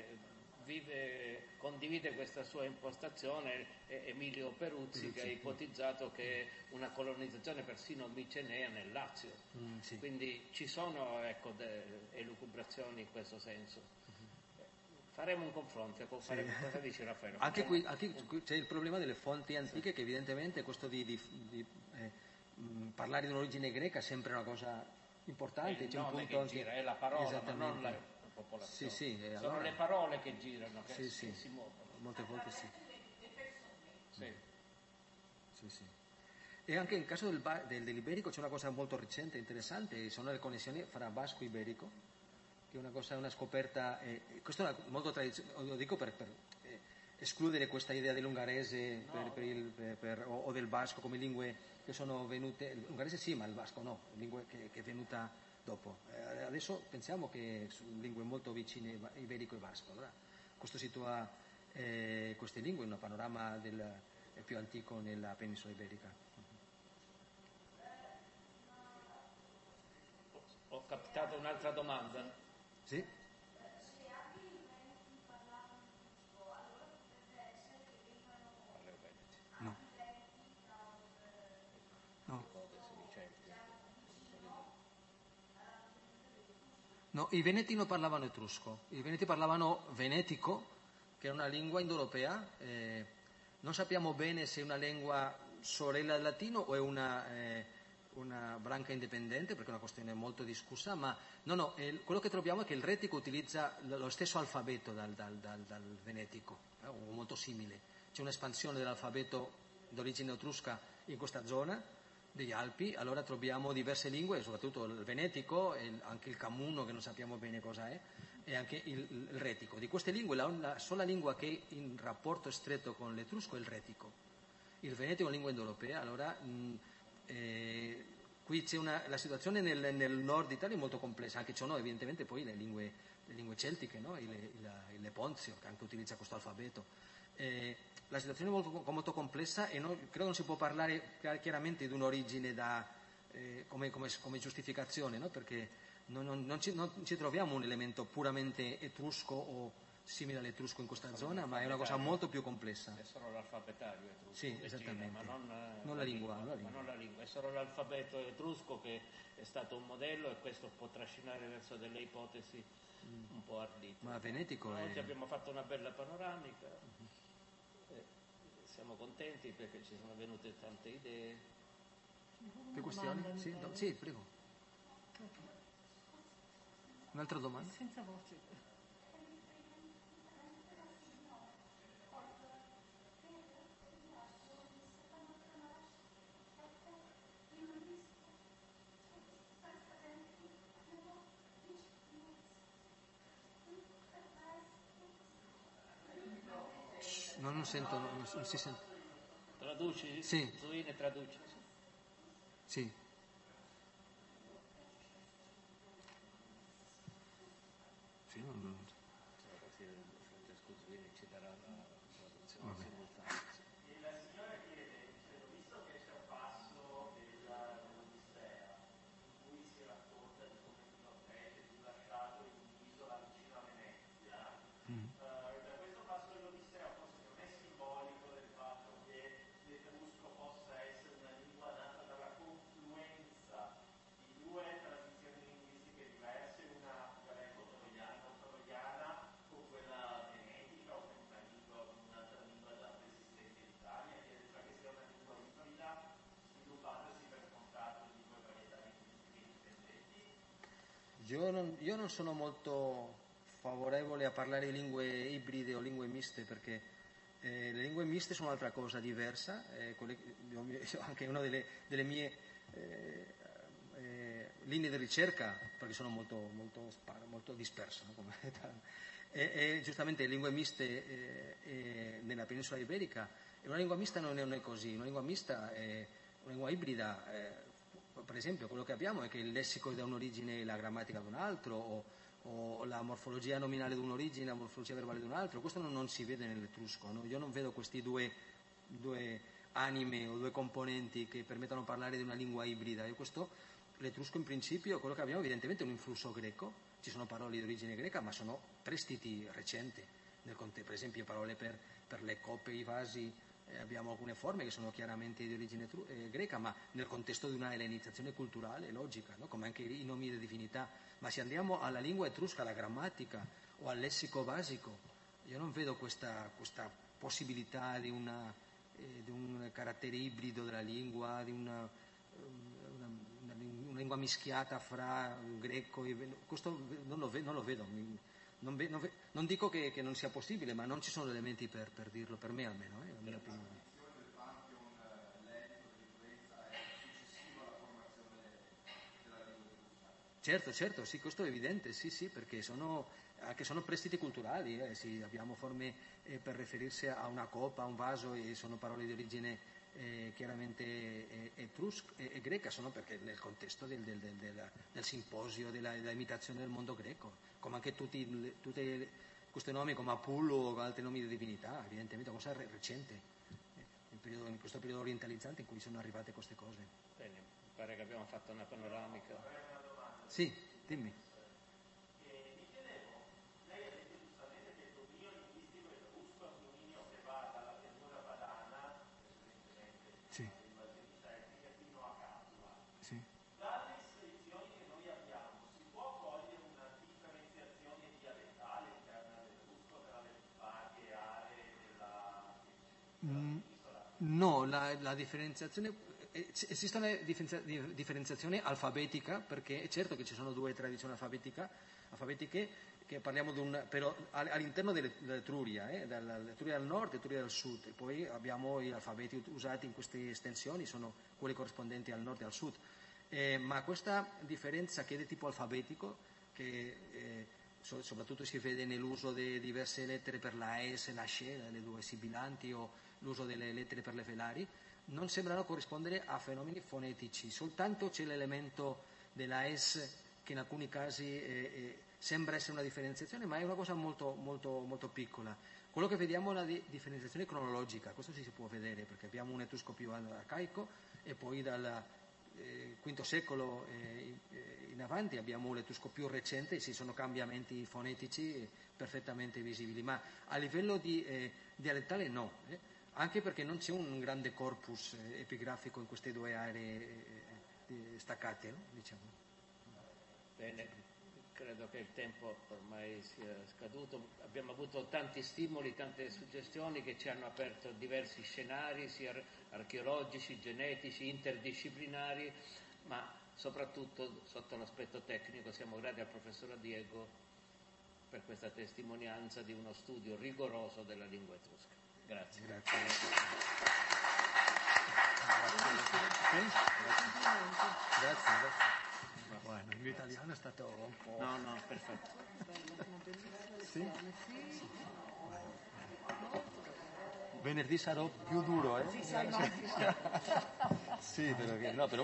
condivide questa sua impostazione, Emilio Peruzzi, che ha ipotizzato che una colonizzazione persino micenea nel Lazio. Sì. Quindi ci sono elucubrazioni in questo senso. Faremo un confronto, cosa dice Raffaele? Anche qui c'è il problema delle fonti antiche, che evidentemente questo di parlare di un'origine greca è sempre una cosa importante. C'è un punto che gira, è la parola, ma non la popolazione. Sì, sono le parole che girano, che si muovono. Molte volte sì. Sì. E anche nel caso dell'iberico c'è una cosa molto recente, interessante, sono le connessioni fra basco e iberico, che è una scoperta, questo è molto tradizionale, lo dico per escludere questa idea dell'ungherese o del basco come lingue che sono venute, l'ungherese sì, ma il basco no, lingue che è venuta dopo. Adesso pensiamo che sono lingue molto vicine, iberico e basco. Allora, questo situa queste lingue in un panorama più antico nella penisola iberica. Ho captato un'altra domanda. Sì? No. No. No, i veneti non parlavano etrusco, i veneti parlavano venetico, che è una lingua indoeuropea. Non sappiamo bene se è una lingua sorella del latino o è una branca indipendente, perché è una questione molto discussa, ma quello che troviamo è che il retico utilizza lo stesso alfabeto dal venetico, molto simile. C'è un'espansione dell'alfabeto d'origine etrusca in questa zona degli Alpi, allora troviamo diverse lingue, soprattutto il venetico, anche il camuno, che non sappiamo bene cosa è, e anche il retico. Di queste lingue la sola lingua che è in rapporto stretto con l'etrusco è il retico. Il venetico è una lingua indoeuropea, allora qui c'è la situazione nel nord Italia è molto complessa, anche ci sono evidentemente poi le lingue celtiche, no? Il Ponzio, che anche utilizza questo alfabeto. La situazione è molto complessa e credo non si può parlare chiaramente di un'origine come giustificazione, no? Perché non ci troviamo un elemento puramente etrusco o simile all'etrusco in questa zona, ma è una cosa molto più complessa. È solo l'alfabetario etrusco. Sì, esattamente. Ma non la lingua. È solo l'alfabeto etrusco che è stato un modello, e questo può trascinare verso delle ipotesi un po' ardite. Ma venetico Oggi abbiamo fatto una bella panoramica, siamo contenti perché ci sono venute tante idee. Che questioni? Sì, prego. Un'altra domanda? Senza voce. Non sento, non si sente. Traduci? Sì. Zuine, traduci. Sì. Sì, Francesco Zuini ci darà la traduzione simultanea. La signora chiede, visto che c'è un passo dell'Odissea in cui si racconta di come Filostrate fu lasciato in un'isola vicino a Venezia, da questo passo dell'Odissea forse non è simbolico del fatto che l'etrusco possa essere una lingua nata dalla confluenza di due tradizioni linguistiche diverse, una greco-troiana con quella venetica, o un'altra lingua già preesistente in Italia, cioè che sia una lingua ibrida sviluppatasi per contatto di due varietà linguistiche indipendenti. Io non sono molto favorevole a parlare di lingue ibride o lingue miste, perché le lingue miste sono un'altra cosa diversa, anche una delle mie linee di ricerca, perché sono molto disperso, no? E giustamente le lingue miste nella penisola iberica, e una lingua mista non è così, una lingua mista è una lingua ibrida. Per esempio, quello che abbiamo è che il lessico è da un'origine e la grammatica da un altro, o la morfologia nominale da un'origine, la morfologia verbale da un altro. Questo non si vede nell'etrusco, no? Io non vedo questi due anime o due componenti che permettono di parlare di una lingua ibrida. L'etrusco in principio, quello che abbiamo evidentemente è un influsso greco, ci sono parole di origine greca, ma sono prestiti recenti. Per esempio parole per le coppe, i vasi, abbiamo alcune forme che sono chiaramente di origine greca, ma nel contesto di una ellenizzazione culturale logica, no? Come anche i nomi di divinità. Ma se andiamo alla lingua etrusca, alla grammatica o al lessico basico, io non vedo questa possibilità di un carattere ibrido della lingua, di una lingua mischiata fra greco e questo non lo vedo. Non dico che non sia possibile, ma non ci sono elementi per dirlo, per me almeno, la mia opinione. Certo, sì, questo è evidente, sì, perché sono prestiti culturali, sì, abbiamo forme per riferirsi a una coppa, a un vaso, e sono parole di origine chiaramente etrusca e greca, sono perché nel contesto del simposio, della imitazione del mondo greco, come anche tutte questi nomi come Apullo o altri nomi di divinità, evidentemente una cosa recente, in questo periodo orientalizzante in cui sono arrivate queste cose. Bene, mi pare che abbiamo fatto una panoramica. Sì, dimmi. Mi chiedevo, lei ha detto giustamente che il dominio linguistico etrusco è un dominio che va dalla pianura padana, precedentemente Sì. invasioni celtiche, fino a Capua. Sì. Dalle iscrizioni che noi abbiamo, si può cogliere una differenziazione dialettale interna dell'etrusco tra le varie aree della penisola? No, la differenziazione, esiste una differenziazione alfabetica, perché è certo che ci sono due tradizioni alfabetiche che parliamo però all'interno dell'Etruria, dall'Etruria del nord e l'Etruria del sud, e poi abbiamo gli alfabeti usati in queste estensioni, sono quelli corrispondenti al nord e al sud. Ma questa differenza che è di tipo alfabetico, che soprattutto si vede nell'uso di diverse lettere per la S e la SCE, le due sibilanti, o l'uso delle lettere per le velari, non sembrano corrispondere a fenomeni fonetici, soltanto c'è l'elemento della S che in alcuni casi sembra essere una differenziazione, ma è una cosa molto, molto, molto piccola. Quello che vediamo è la differenziazione cronologica, questo si può vedere perché abbiamo un etrusco più arcaico e poi dal V secolo in avanti abbiamo l'etrusco più recente e ci sono cambiamenti fonetici perfettamente visibili, ma a livello dialettale no, anche perché non c'è un grande corpus epigrafico in queste due aree staccate, no? Diciamo. Bene, credo che il tempo ormai sia scaduto. Abbiamo avuto tanti stimoli, tante suggestioni che ci hanno aperto diversi scenari, sia archeologici, genetici, interdisciplinari, ma soprattutto sotto l'aspetto tecnico siamo grati al professor Diego per questa testimonianza di uno studio rigoroso della lingua etrusca. Grazie. Grazie. Bueno, il mio italiano è stato un po'... No, perfetto. Sì? Venerdì sarò più duro, eh? Sì, però